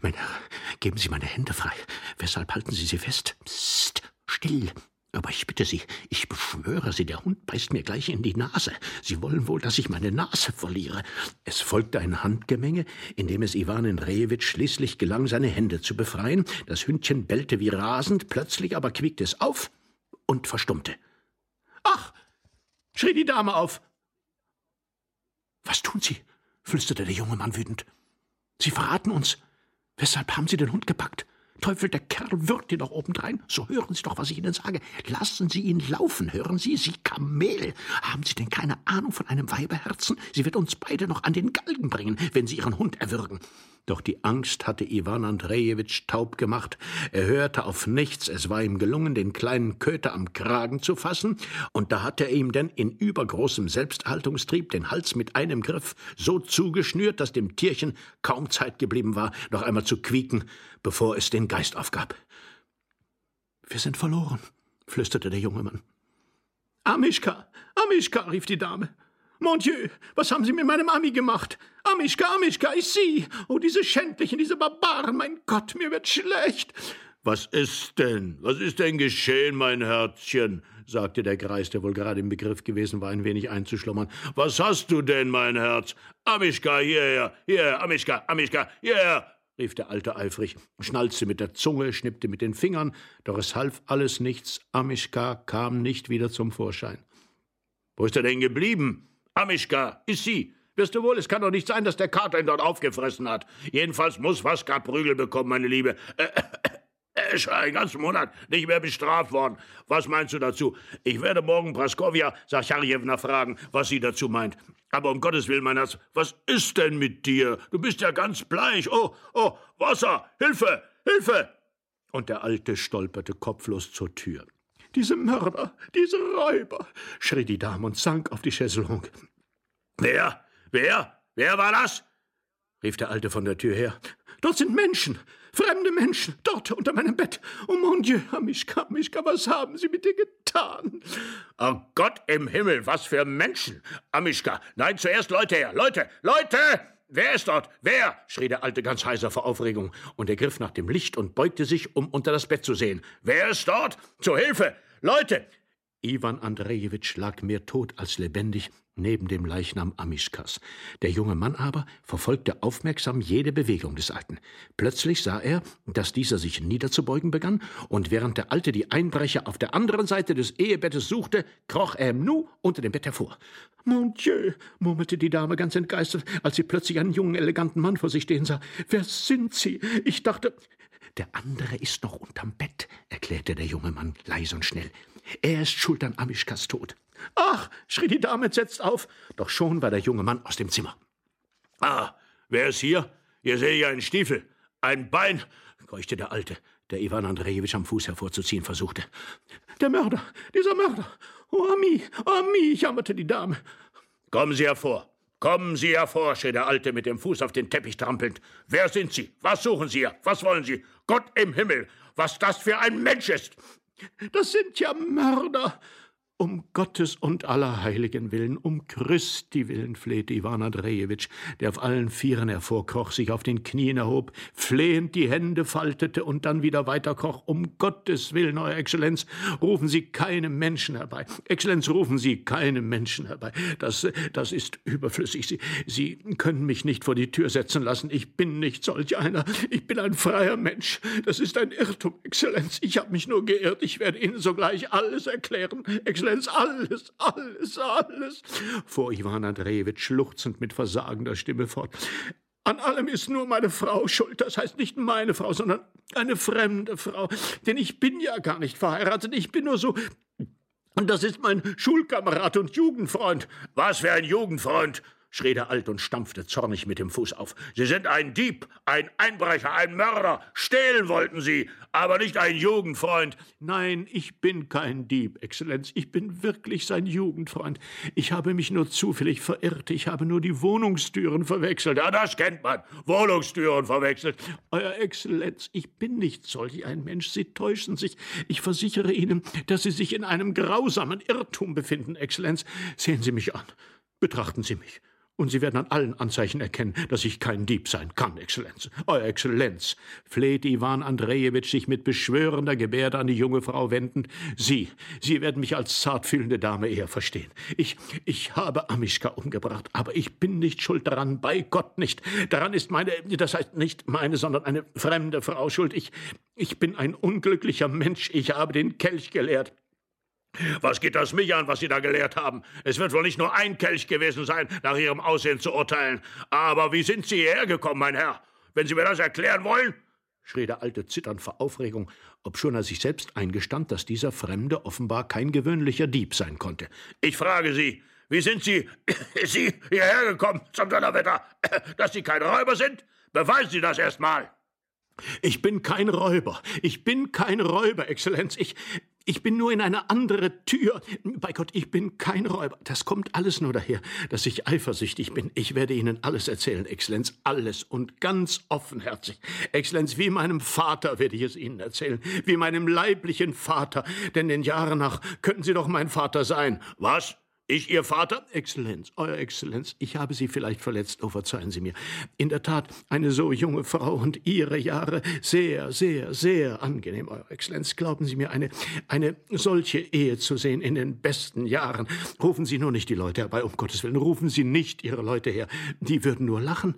[SPEAKER 2] geben Sie meine Hände frei. Weshalb halten Sie sie fest? Psst, still. Aber ich bitte Sie, ich beschwöre Sie, der Hund beißt mir gleich in die Nase. Sie wollen wohl, dass ich meine Nase verliere. Es folgte ein Handgemenge, in dem es Iwan Andrejewitsch schließlich gelang, seine Hände zu befreien. Das Hündchen bellte wie rasend, plötzlich aber quiekte es auf und verstummte. »Ach«, schrie die Dame auf. »Was tun Sie?« flüsterte der junge Mann wütend. »Sie verraten uns. Weshalb haben Sie den Hund gepackt? Teufel, der Kerl würgt ihn doch obendrein. So hören Sie doch, was ich Ihnen sage. Lassen Sie ihn laufen, hören Sie? Sie Kamel. Haben Sie denn keine Ahnung von einem Weiberherzen? Sie wird uns beide noch an den Galgen bringen, wenn Sie Ihren Hund erwürgen.« Doch die Angst hatte Iwan Andrejewitsch taub gemacht. Er hörte auf nichts. Es war ihm gelungen, den kleinen Köter am Kragen zu fassen. Und da hatte er ihm denn in übergroßem Selbsterhaltungstrieb den Hals mit einem Griff so zugeschnürt, dass dem Tierchen kaum Zeit geblieben war, noch einmal zu quieken, bevor es den Geist aufgab. »Wir sind verloren«, flüsterte der junge Mann. »Amischka, rief die Dame. »Mon Dieu, was haben Sie mit meinem Ami gemacht? Amischka, ici! Oh, diese Schändlichen, diese Barbaren, mein Gott, mir wird schlecht!«
[SPEAKER 3] »Was ist denn geschehen, mein Herzchen?« sagte der Greis, der wohl gerade im Begriff gewesen war, ein wenig einzuschlummern. »Was hast du denn, mein Herz? Amischka, hierher, Amischka, hierher!«
[SPEAKER 2] rief der Alte eifrig, schnalzte mit der Zunge, schnippte mit den Fingern, doch es half alles nichts. Amischka kam nicht wieder zum Vorschein.
[SPEAKER 3] »Wo ist er denn geblieben? Amischka, ist sie? Wirst du wohl, es kann doch nicht sein, dass der Kater ihn dort aufgefressen hat. Jedenfalls muss Vaska Prügel bekommen, meine Liebe. Er ist schon einen ganzen Monat nicht mehr bestraft worden. Was meinst du dazu? Ich werde morgen Praskowja Sacharjewna fragen, was sie dazu meint. Aber um Gottes Willen, mein Herz, was ist denn mit dir? Du bist ja ganz bleich. Oh, Wasser, Hilfe, Hilfe!«
[SPEAKER 2] Und der Alte stolperte kopflos zur Tür. »Diese Mörder, diese Räuber«, schrie die Dame und sank auf die Chaiselongue.
[SPEAKER 3] »Wer war das?«
[SPEAKER 2] rief der Alte von der Tür her. »Dort sind Menschen, fremde Menschen, dort unter meinem Bett. Oh mon Dieu, Amischka, was haben Sie mit dir getan?«
[SPEAKER 3] »Oh Gott im Himmel, was für Menschen! Amischka, nein, zuerst Leute her, Leute! Wer ist dort? Wer?«
[SPEAKER 2] schrie der Alte ganz heiser vor Aufregung, und er griff nach dem Licht und beugte sich, um unter das Bett zu sehen.
[SPEAKER 3] »Wer ist dort? Zur Hilfe! Leute!«
[SPEAKER 2] Iwan Andrejewitsch lag mehr tot als lebendig neben dem Leichnam Amischkas. Der junge Mann aber verfolgte aufmerksam jede Bewegung des Alten. Plötzlich sah er, dass dieser sich niederzubeugen begann, und während der Alte die Einbrecher auf der anderen Seite des Ehebettes suchte, kroch er im Nu unter dem Bett hervor. »Mon Dieu«, murmelte die Dame ganz entgeistert, als sie plötzlich einen jungen, eleganten Mann vor sich stehen sah. »Wer sind Sie? Ich dachte...« »Der andere ist noch unterm Bett«, erklärte der junge Mann leise und schnell. »Er ist schuld an Amischkas Tod.« »Ach«, schrie die Dame entsetzt auf, doch schon war der junge Mann aus dem Zimmer.
[SPEAKER 3] »Ah, wer ist hier? Hier sehe ich einen Stiefel, ein Bein«, keuchte der Alte, der Iwan Andrejewitsch am Fuß hervorzuziehen versuchte.
[SPEAKER 2] »Der Mörder, dieser Mörder! Oh, Ami, jammerte die Dame.
[SPEAKER 3] »Kommen Sie hervor! Kommen Sie hervor«, schrie der Alte mit dem Fuß auf den Teppich trampelnd. »Wer sind Sie? Was suchen Sie hier? Was wollen Sie? Gott im Himmel, was das für ein Mensch ist!«
[SPEAKER 2] »Das sind ja Mörder!« »Um Gottes und aller Heiligen willen, um Christi willen«, flehte Iwan Andrejewitsch, der auf allen Vieren hervorkroch, sich auf den Knien erhob, flehend die Hände faltete und dann wieder weiterkroch. »Um Gottes willen, Euer Exzellenz, rufen Sie keine Menschen herbei. Exzellenz, rufen Sie keine Menschen herbei. Das ist überflüssig. Sie können mich nicht vor die Tür setzen lassen. Ich bin nicht solch einer. Ich bin ein freier Mensch. Das ist ein Irrtum, Exzellenz. Ich habe mich nur geirrt. Ich werde Ihnen sogleich alles erklären. Exzellenz, alles, fuhr Iwan Andrejewitsch schluchzend mit versagender Stimme fort. An allem ist nur meine Frau schuld, das heißt nicht meine Frau, sondern eine fremde Frau, denn ich bin ja gar nicht verheiratet, ich bin nur so... Und das ist mein Schulkamerad und Jugendfreund.«
[SPEAKER 3] »Was für ein Jugendfreund?« schrie der Alte und stampfte zornig mit dem Fuß auf. »Sie sind ein Dieb, ein Einbrecher, ein Mörder. Stehlen wollten Sie, aber nicht ein Jugendfreund.«
[SPEAKER 2] »Nein, ich bin kein Dieb, Exzellenz. Ich bin wirklich sein Jugendfreund. Ich habe mich nur zufällig verirrt. Ich habe nur die Wohnungstüren verwechselt.«
[SPEAKER 3] »Ja, das kennt man. Wohnungstüren verwechselt.«
[SPEAKER 2] »Euer Exzellenz, ich bin nicht solch ein Mensch. Sie täuschen sich. Ich versichere Ihnen, dass Sie sich in einem grausamen Irrtum befinden, Exzellenz. Sehen Sie mich an. Betrachten Sie mich. Und Sie werden an allen Anzeichen erkennen, dass ich kein Dieb sein kann, Exzellenz. Euer Exzellenz«, flehte Iwan Andrejewitsch sich mit beschwörender Gebärde an die junge Frau wendend, Sie werden mich als zartfühlende Dame eher verstehen. Ich habe Amischka umgebracht, aber ich bin nicht schuld daran, bei Gott nicht. Daran ist das heißt nicht meine, sondern eine fremde Frau schuld. Ich bin ein unglücklicher Mensch, ich habe den Kelch geleert.
[SPEAKER 3] Was geht das mich an, was Sie da gelehrt haben? Es wird wohl nicht nur ein Kelch gewesen sein, nach Ihrem Aussehen zu urteilen. Aber wie sind Sie hierher gekommen, mein Herr? Wenn Sie mir das erklären wollen?«
[SPEAKER 2] schrie der Alte zitternd vor Aufregung, obschon er sich selbst eingestand, dass dieser Fremde offenbar kein gewöhnlicher Dieb sein konnte.
[SPEAKER 3] »Ich frage Sie, wie sind Sie hierher gekommen, zum Donnerwetter? Dass Sie kein Räuber sind? Beweisen Sie das erst mal!«
[SPEAKER 2] »Ich bin kein Räuber, Exzellenz. Ich bin nur in eine andere Tür. Bei Gott, ich bin kein Räuber. Das kommt alles nur daher, dass ich eifersüchtig bin. Ich werde Ihnen alles erzählen, Exzellenz, alles und ganz offenherzig. Exzellenz, wie meinem Vater werde ich es Ihnen erzählen, wie meinem leiblichen Vater, denn den Jahren nach könnten Sie doch mein Vater sein.«
[SPEAKER 3] »Was? Ich, Ihr Vater?«
[SPEAKER 2] »Exzellenz, Euer Exzellenz, ich habe Sie vielleicht verletzt, oh, verzeihen Sie mir. In der Tat, eine so junge Frau und Ihre Jahre, sehr, sehr, sehr angenehm, Euer Exzellenz. Glauben Sie mir, eine solche Ehe zu sehen in den besten Jahren. Rufen Sie nur nicht die Leute herbei, um Gottes Willen, rufen Sie nicht Ihre Leute her. Die würden nur lachen.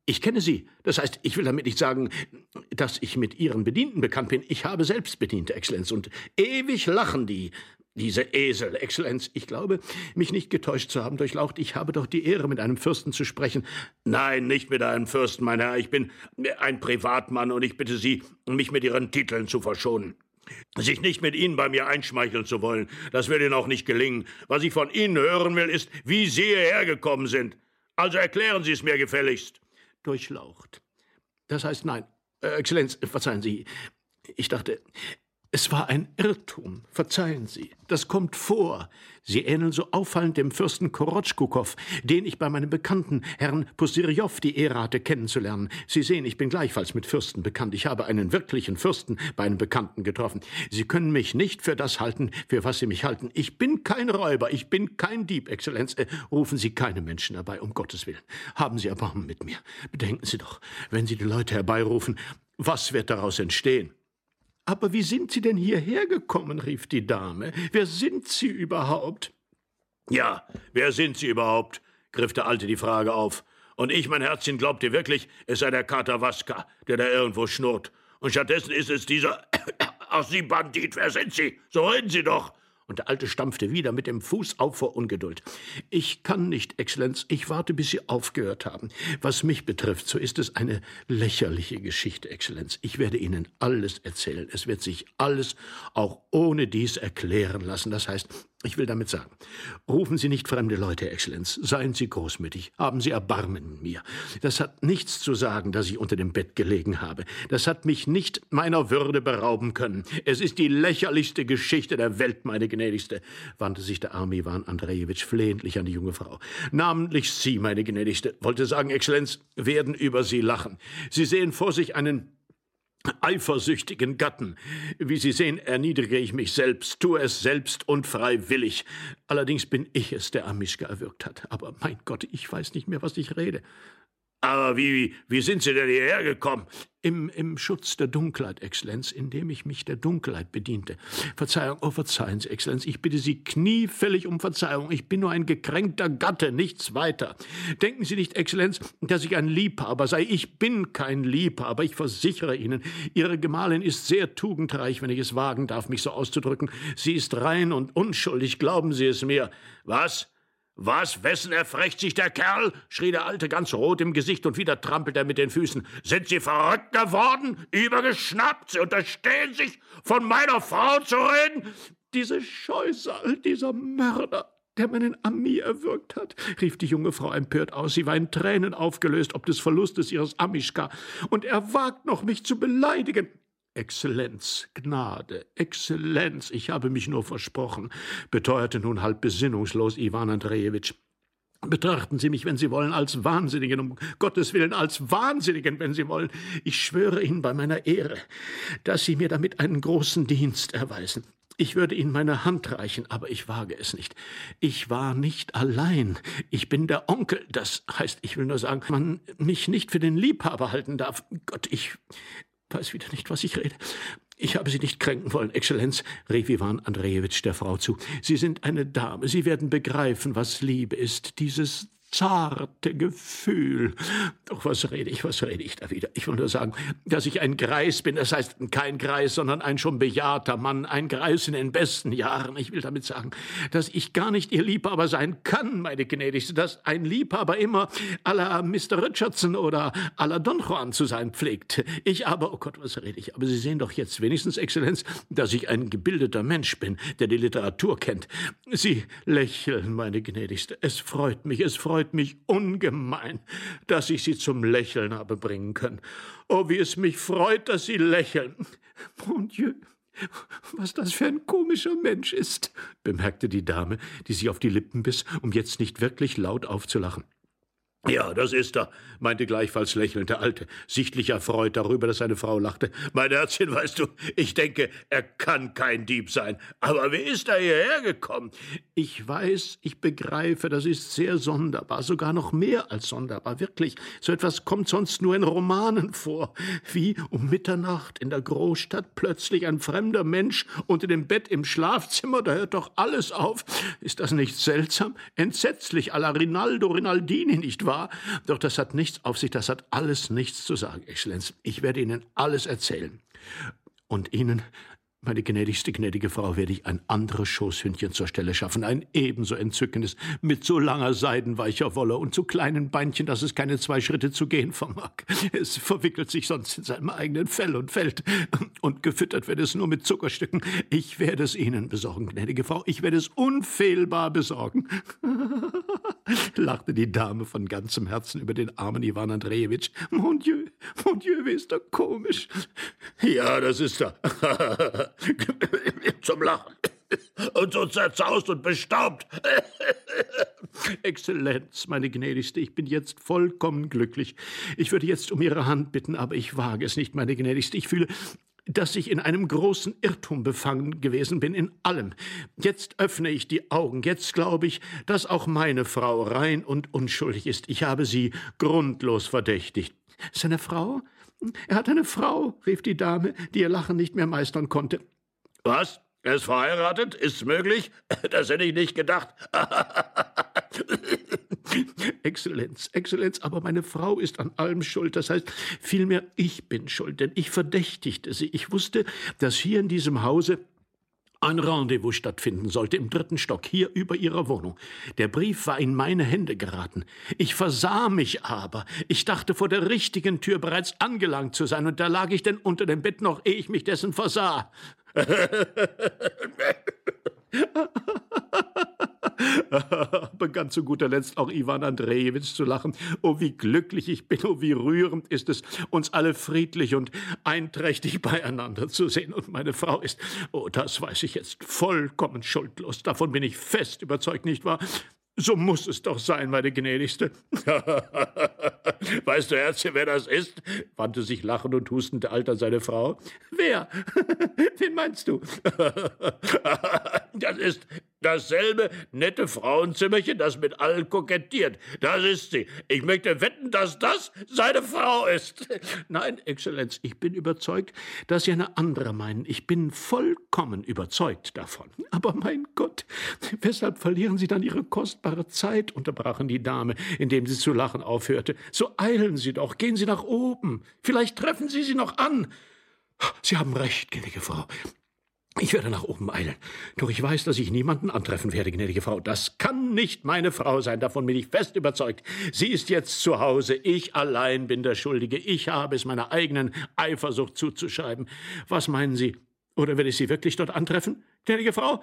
[SPEAKER 2] Ich kenne Sie. Das heißt, ich will damit nicht sagen, dass ich mit Ihren Bedienten bekannt bin. Ich habe selbst Bediente, Exzellenz, und ewig lachen diese Esel, Exzellenz. Ich glaube, mich nicht getäuscht zu haben, Durchlaucht. Ich habe doch die Ehre, mit einem Fürsten zu sprechen.
[SPEAKER 3] Nein, nicht mit einem Fürsten, mein Herr. Ich bin ein Privatmann und ich bitte Sie, mich mit Ihren Titeln zu verschonen. Sich nicht mit Ihnen bei mir einschmeicheln zu wollen, das wird Ihnen auch nicht gelingen. Was ich von Ihnen hören will, ist, wie Sie hierher gekommen sind. Also erklären Sie es mir gefälligst.
[SPEAKER 2] Durchlaucht. Das heißt, nein, Exzellenz, verzeihen Sie. Ich dachte, es war ein Irrtum. Verzeihen Sie. Das kommt vor. Sie ähneln so auffallend dem Fürsten Korotschkukow, den ich bei meinem Bekannten, Herrn Pusirjow, die Ehre hatte, kennenzulernen. Sie sehen, ich bin gleichfalls mit Fürsten bekannt. Ich habe einen wirklichen Fürsten bei einem Bekannten getroffen. Sie können mich nicht für das halten, für was Sie mich halten. Ich bin kein Räuber, ich bin kein Dieb, Exzellenz. Rufen Sie keine Menschen herbei, um Gottes Willen. Haben Sie Erbarmen mit mir. Bedenken Sie doch, wenn Sie die Leute herbeirufen, was wird daraus entstehen? »Aber wie sind Sie denn hierher gekommen?« rief die Dame. »Wer sind Sie überhaupt?«
[SPEAKER 3] »Ja, wer sind Sie überhaupt?« griff der Alte die Frage auf. »Und ich, mein Herzchen, glaubte wirklich, es sei der Kater Waska, der da irgendwo schnurrt. Und stattdessen ist es dieser... Ach, Sie Bandit, wer sind Sie? So reden Sie doch!«
[SPEAKER 2] Und der Alte stampfte wieder mit dem Fuß auf vor Ungeduld. »Ich kann nicht, Exzellenz, ich warte, bis Sie aufgehört haben. Was mich betrifft, so ist es eine lächerliche Geschichte, Exzellenz. Ich werde Ihnen alles erzählen. Es wird sich alles auch ohne dies erklären lassen. Das heißt, ich will damit sagen, rufen Sie nicht fremde Leute, Exzellenz. Seien Sie großmütig. Haben Sie Erbarmen mit mir. Das hat nichts zu sagen, dass ich unter dem Bett gelegen habe. Das hat mich nicht meiner Würde berauben können. Es ist die lächerlichste Geschichte der Welt, meine Gnädigste«, wandte sich der arme Iwan Andrejewitsch flehentlich an die junge Frau. »Namentlich Sie, meine Gnädigste, wollte sagen, Exzellenz, werden über Sie lachen. Sie sehen vor sich einen eifersüchtigen Gatten. Wie Sie sehen, erniedrige ich mich selbst, tue es selbst und freiwillig. Allerdings bin ich es, der Amischka erwürgt hat. Aber mein Gott, ich weiß nicht mehr, was ich rede.«
[SPEAKER 3] »Aber wie sind Sie denn hierher gekommen?«
[SPEAKER 2] Im Schutz der Dunkelheit, Exzellenz, indem ich mich der Dunkelheit bediente. Verzeihung, oh, verzeihen Sie, Exzellenz, ich bitte Sie kniefällig um Verzeihung. Ich bin nur ein gekränkter Gatte, nichts weiter. Denken Sie nicht, Exzellenz, dass ich ein Liebhaber sei. Ich bin kein Liebhaber, ich versichere Ihnen. Ihre Gemahlin ist sehr tugendreich, wenn ich es wagen darf, mich so auszudrücken. Sie ist rein und unschuldig, glauben Sie es mir.«
[SPEAKER 3] »Was? Was? Wessen erfrecht sich der Kerl?« schrie der Alte ganz rot im Gesicht und wieder trampelt er mit den Füßen. »Sind Sie verrückt geworden? Übergeschnappt? Sie unterstehen sich, von meiner Frau zu reden?«
[SPEAKER 2] »Diese Scheusal, dieser Mörder, der meinen Ami erwürgt hat«, rief die junge Frau empört aus. Sie war in Tränen aufgelöst ob des Verlustes ihres Amischka. »Und er wagt noch, mich zu beleidigen.« »Exzellenz, Gnade, Exzellenz, ich habe mich nur versprochen«, beteuerte nun halb besinnungslos Iwan Andrejewitsch. »Betrachten Sie mich, wenn Sie wollen, als Wahnsinnigen, um Gottes Willen, als Wahnsinnigen, wenn Sie wollen. Ich schwöre Ihnen bei meiner Ehre, dass Sie mir damit einen großen Dienst erweisen. Ich würde Ihnen meine Hand reichen, aber ich wage es nicht. Ich war nicht allein. Ich bin der Onkel. Das heißt, ich will nur sagen, man mich nicht für den Liebhaber halten darf. Gott, ich weiß wieder nicht, was ich rede. »Ich habe Sie nicht kränken wollen, Exzellenz«, rief Iwan Andrejewitsch der Frau zu. »Sie sind eine Dame. Sie werden begreifen, was Liebe ist. Dieses zarte Gefühl. Doch was rede ich da wieder? Ich will nur sagen, dass ich ein Greis bin. Das heißt kein Greis, sondern ein schon bejahrter Mann, ein Greis in den besten Jahren. Ich will damit sagen, dass ich gar nicht Ihr Liebhaber sein kann, meine Gnädigste, dass ein Liebhaber immer à la Mr. Richardson oder à la Don Juan zu sein pflegt. Ich aber, oh Gott, was rede ich? Aber Sie sehen doch jetzt wenigstens, Exzellenz, dass ich ein gebildeter Mensch bin, der die Literatur kennt. Sie lächeln, meine Gnädigste. Es freut mich ungemein, dass ich Sie zum Lächeln habe bringen können. Oh, wie es mich freut, dass Sie lächeln. Mon Dieu, was das für ein komischer Mensch ist«, bemerkte die Dame, die sich auf die Lippen biss, um jetzt nicht wirklich laut aufzulachen.
[SPEAKER 3] »Ja, das ist er«, meinte gleichfalls lächelnd der Alte, sichtlich erfreut darüber, dass seine Frau lachte. »Mein Herzchen, weißt du, ich denke, er kann kein Dieb sein. Aber wie ist er hierher gekommen?«
[SPEAKER 2] »Ich weiß, ich begreife, das ist sehr sonderbar, sogar noch mehr als sonderbar, wirklich. So etwas kommt sonst nur in Romanen vor. Wie um Mitternacht in der Großstadt plötzlich ein fremder Mensch unter dem Bett im Schlafzimmer, da hört doch alles auf. Ist das nicht seltsam? Entsetzlich, à la Rinaldo Rinaldini, nicht wahr? wahr, doch das hat nichts auf sich, das hat alles nichts zu sagen, Exzellenz. Ich werde Ihnen alles erzählen. Und Ihnen, meine gnädigste, gnädige Frau, werde ich ein anderes Schoßhündchen zur Stelle schaffen, ein ebenso entzückendes, mit so langer seidenweicher Wolle und so kleinen Beinchen, dass es keine 2 Schritte zu gehen vermag. Es verwickelt sich sonst in seinem eigenen Fell und fällt, und gefüttert wird es nur mit Zuckerstücken. Ich werde es Ihnen besorgen, gnädige Frau, ich werde es unfehlbar besorgen. Lachte die Dame von ganzem Herzen über den armen Iwan Andrejewitsch. Mon Dieu, wie ist er komisch.
[SPEAKER 3] Ja, das ist er. Zum Lachen. Und so zerzaust und bestaubt.
[SPEAKER 2] Exzellenz, meine Gnädigste, ich bin jetzt vollkommen glücklich. Ich würde jetzt um Ihre Hand bitten, aber ich wage es nicht, meine Gnädigste. Ich fühle, dass ich in einem großen Irrtum befangen gewesen bin, in allem. Jetzt öffne ich die Augen. Jetzt glaube ich, dass auch meine Frau rein und unschuldig ist. Ich habe sie grundlos verdächtigt. Seine Frau? Er hat eine Frau, rief die Dame, die ihr Lachen nicht mehr meistern konnte.
[SPEAKER 3] Was? Er ist verheiratet? Ist's möglich? Das hätte ich nicht gedacht.
[SPEAKER 2] Exzellenz, aber meine Frau ist an allem schuld. Das heißt, vielmehr ich bin schuld, denn ich verdächtigte sie. Ich wusste, dass hier in diesem Hause ein Rendezvous stattfinden sollte, im 3. Stock, hier über ihrer Wohnung. Der Brief war in meine Hände geraten. Ich versah mich aber. Ich dachte, vor der richtigen Tür bereits angelangt zu sein, und da lag ich denn unter dem Bett noch, ehe ich mich dessen versah. Begann zu guter Letzt auch Iwan Andrejewitsch zu lachen. Oh, wie glücklich ich bin, oh, wie rührend ist es, uns alle friedlich und einträchtig beieinander zu sehen. Und meine Frau ist, oh, das weiß ich jetzt, vollkommen schuldlos. Davon bin ich fest überzeugt, nicht wahr? So muss es doch sein, meine Gnädigste.
[SPEAKER 3] Weißt du, Herzchen, wer das ist?
[SPEAKER 2] Wandte sich lachend und hustend der Alte an seine Frau. Wer? Wen meinst du?
[SPEAKER 3] Das ist dasselbe nette Frauenzimmerchen, das mit allen kokettiert. Das ist sie. Ich möchte wetten, dass das seine Frau ist.
[SPEAKER 2] Nein, Exzellenz, ich bin überzeugt, dass Sie eine andere meinen. Ich bin vollkommen überzeugt davon. Aber mein Gott, weshalb verlieren Sie dann Ihre kostbare Zeit, unterbrachen die Dame, indem sie zu lachen aufhörte. So eilen Sie doch, gehen Sie nach oben. Vielleicht treffen Sie sie noch an. Sie haben recht, gnädige Frau. Ich werde nach oben eilen. Doch ich weiß, dass ich niemanden antreffen werde, gnädige Frau. Das kann nicht meine Frau sein, davon bin ich fest überzeugt. Sie ist jetzt zu Hause. Ich allein bin der Schuldige. Ich habe es meiner eigenen Eifersucht zuzuschreiben. Was meinen Sie? Oder werde ich Sie wirklich dort antreffen, gnädige Frau?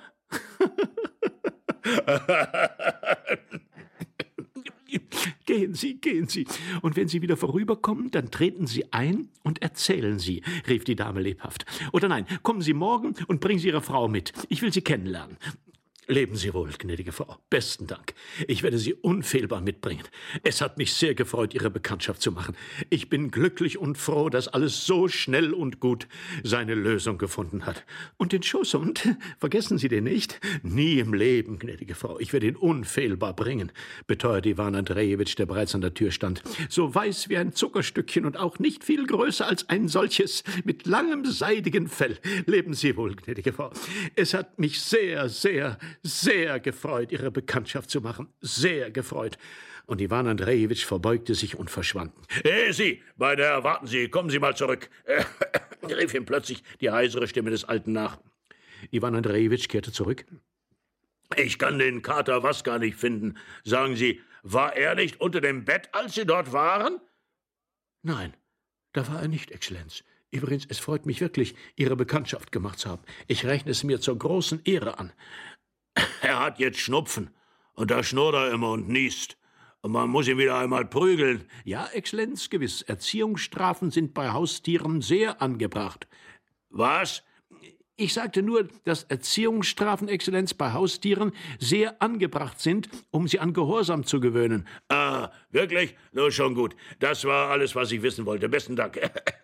[SPEAKER 2] Gehen Sie. Und wenn Sie wieder vorüberkommen, dann treten Sie ein und erzählen Sie, rief die Dame lebhaft. Oder nein, kommen Sie morgen und bringen Sie Ihre Frau mit. Ich will sie kennenlernen. Leben Sie wohl, gnädige Frau. Besten Dank. Ich werde Sie unfehlbar mitbringen. Es hat mich sehr gefreut, Ihre Bekanntschaft zu machen. Ich bin glücklich und froh, dass alles so schnell und gut seine Lösung gefunden hat. Und den Schoßhund, vergessen Sie den nicht? Nie im Leben, gnädige Frau. Ich werde ihn unfehlbar bringen, beteuerte Iwan Andrejewitsch, der bereits an der Tür stand. So weiß wie ein Zuckerstückchen und auch nicht viel größer als ein solches, mit langem seidigen Fell. Leben Sie wohl, gnädige Frau. Es hat mich sehr gefreut, Ihre Bekanntschaft zu machen. Sehr gefreut. Und Iwan Andrejewitsch verbeugte sich und verschwand.
[SPEAKER 3] Sie, meine Herr, warten Sie, kommen Sie mal zurück, rief ihm plötzlich die heisere Stimme des Alten nach.
[SPEAKER 2] Iwan Andrejewitsch kehrte zurück.
[SPEAKER 3] Ich kann den Kater Waska nicht finden. Sagen Sie, war er nicht unter dem Bett, als Sie dort waren?
[SPEAKER 2] Nein, da war er nicht, Exzellenz. Übrigens, es freut mich wirklich, Ihre Bekanntschaft gemacht zu haben. Ich rechne es mir zur großen Ehre an.
[SPEAKER 3] Er hat jetzt Schnupfen, und da schnurrt er immer und niest. Und man muss ihn wieder einmal prügeln.
[SPEAKER 2] Ja, Exzellenz, gewiss. Erziehungsstrafen sind bei Haustieren sehr angebracht.
[SPEAKER 3] Was?
[SPEAKER 2] Ich sagte nur, dass Erziehungsstrafen, Exzellenz, bei Haustieren sehr angebracht sind, um sie an Gehorsam zu gewöhnen.
[SPEAKER 3] Ah, wirklich? Nur schon gut. Das war alles, was ich wissen wollte. Besten Dank.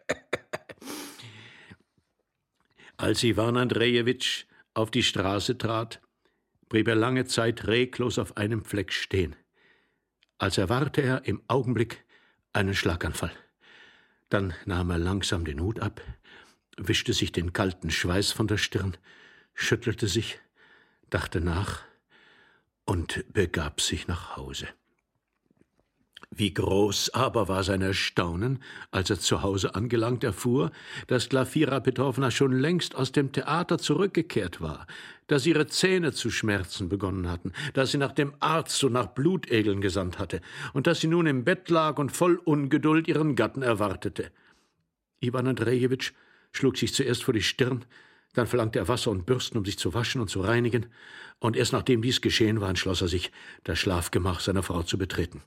[SPEAKER 2] Als Iwan Andrejewitsch auf die Straße trat, blieb er lange Zeit reglos auf einem Fleck stehen. Als erwarte er im Augenblick einen Schlaganfall. Dann nahm er langsam den Hut ab, wischte sich den kalten Schweiß von der Stirn, schüttelte sich, dachte nach und begab sich nach Hause. Wie groß aber war sein Erstaunen, als er zu Hause angelangt erfuhr, dass Glafira Petrowna schon längst aus dem Theater zurückgekehrt war, dass ihre Zähne zu schmerzen begonnen hatten, dass sie nach dem Arzt und nach Blutegeln gesandt hatte und dass sie nun im Bett lag und voll Ungeduld ihren Gatten erwartete. Iwan Andrejewitsch schlug sich zuerst vor die Stirn, dann verlangte er Wasser und Bürsten, um sich zu waschen und zu reinigen, und erst nachdem dies geschehen war, entschloss er sich, das Schlafgemach seiner Frau zu betreten.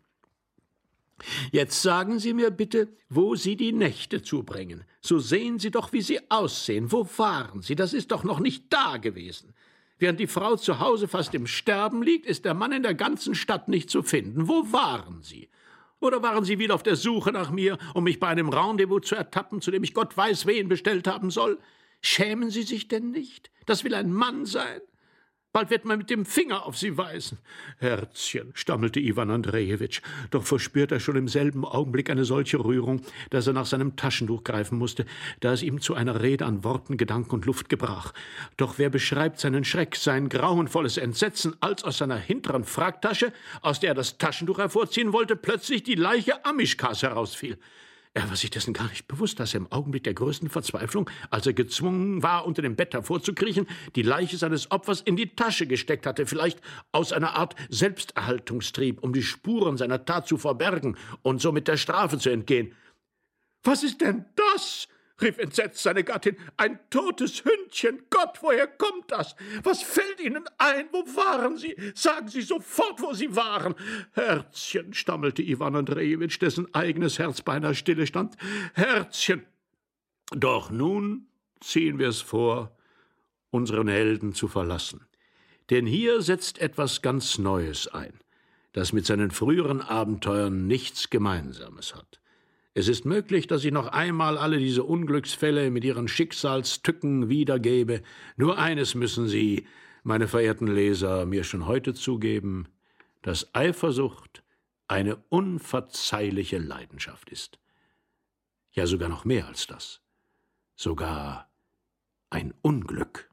[SPEAKER 2] »Jetzt sagen Sie mir bitte, wo Sie die Nächte zubringen. So sehen Sie doch, wie Sie aussehen. Wo waren Sie? Das ist doch noch nicht da gewesen. Während die Frau zu Hause fast im Sterben liegt, ist der Mann in der ganzen Stadt nicht zu finden. Wo waren Sie? Oder waren Sie wieder auf der Suche nach mir, um mich bei einem Rendezvous zu ertappen, zu dem ich Gott weiß wen bestellt haben soll? Schämen Sie sich denn nicht? Das will ein Mann sein. Bald wird man mit dem Finger auf Sie weisen.« »Herzchen«, stammelte Iwan Andrejewitsch, doch verspürte er schon im selben Augenblick eine solche Rührung, dass er nach seinem Taschentuch greifen musste, da es ihm zu einer Rede an Worten, Gedanken und Luft gebrach. Doch wer beschreibt seinen Schreck, sein grauenvolles Entsetzen, als aus seiner hinteren Fracktasche, aus der er das Taschentuch hervorziehen wollte, plötzlich die Leiche Amischkas herausfiel. Er war sich dessen gar nicht bewusst, dass er im Augenblick der größten Verzweiflung, als er gezwungen war, unter dem Bett hervorzukriechen, die Leiche seines Opfers in die Tasche gesteckt hatte, vielleicht aus einer Art Selbsterhaltungstrieb, um die Spuren seiner Tat zu verbergen und somit der Strafe zu entgehen. »Was ist denn das?« rief entsetzt seine Gattin. »Ein totes Hündchen! Gott, woher kommt das? Was fällt Ihnen ein? Wo waren Sie? Sagen Sie sofort, wo Sie waren!« »Herzchen«, stammelte Iwan Andrejewitsch, dessen eigenes Herz beinahe stille stand. »Herzchen, doch nun ziehen wir es vor, unseren Helden zu verlassen. Denn hier setzt etwas ganz Neues ein, das mit seinen früheren Abenteuern nichts Gemeinsames hat. Es ist möglich, dass ich noch einmal alle diese Unglücksfälle mit ihren Schicksalstücken wiedergebe. Nur eines müssen Sie, meine verehrten Leser, mir schon heute zugeben, dass Eifersucht eine unverzeihliche Leidenschaft ist. Ja, sogar noch mehr als das. Sogar ein Unglück.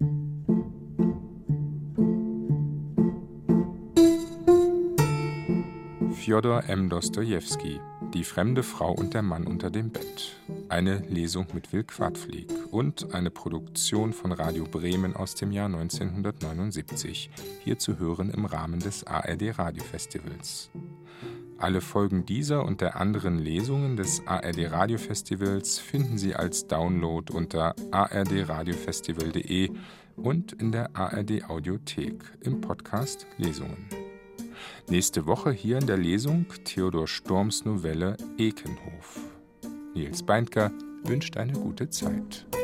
[SPEAKER 1] Fjodor M. Dostojewski, Die fremde Frau und der Mann unter dem Bett. Eine Lesung mit Will Quadflieg und eine Produktion von Radio Bremen aus dem Jahr 1979, hier zu hören im Rahmen des ARD Radiofestivals. Alle Folgen dieser und der anderen Lesungen des ARD Radiofestivals finden Sie als Download unter ardradiofestival.de und in der ARD Audiothek im Podcast Lesungen. Nächste Woche hier in der Lesung Theodor Storms Novelle Ekenhof. Nils Beindker wünscht eine gute Zeit.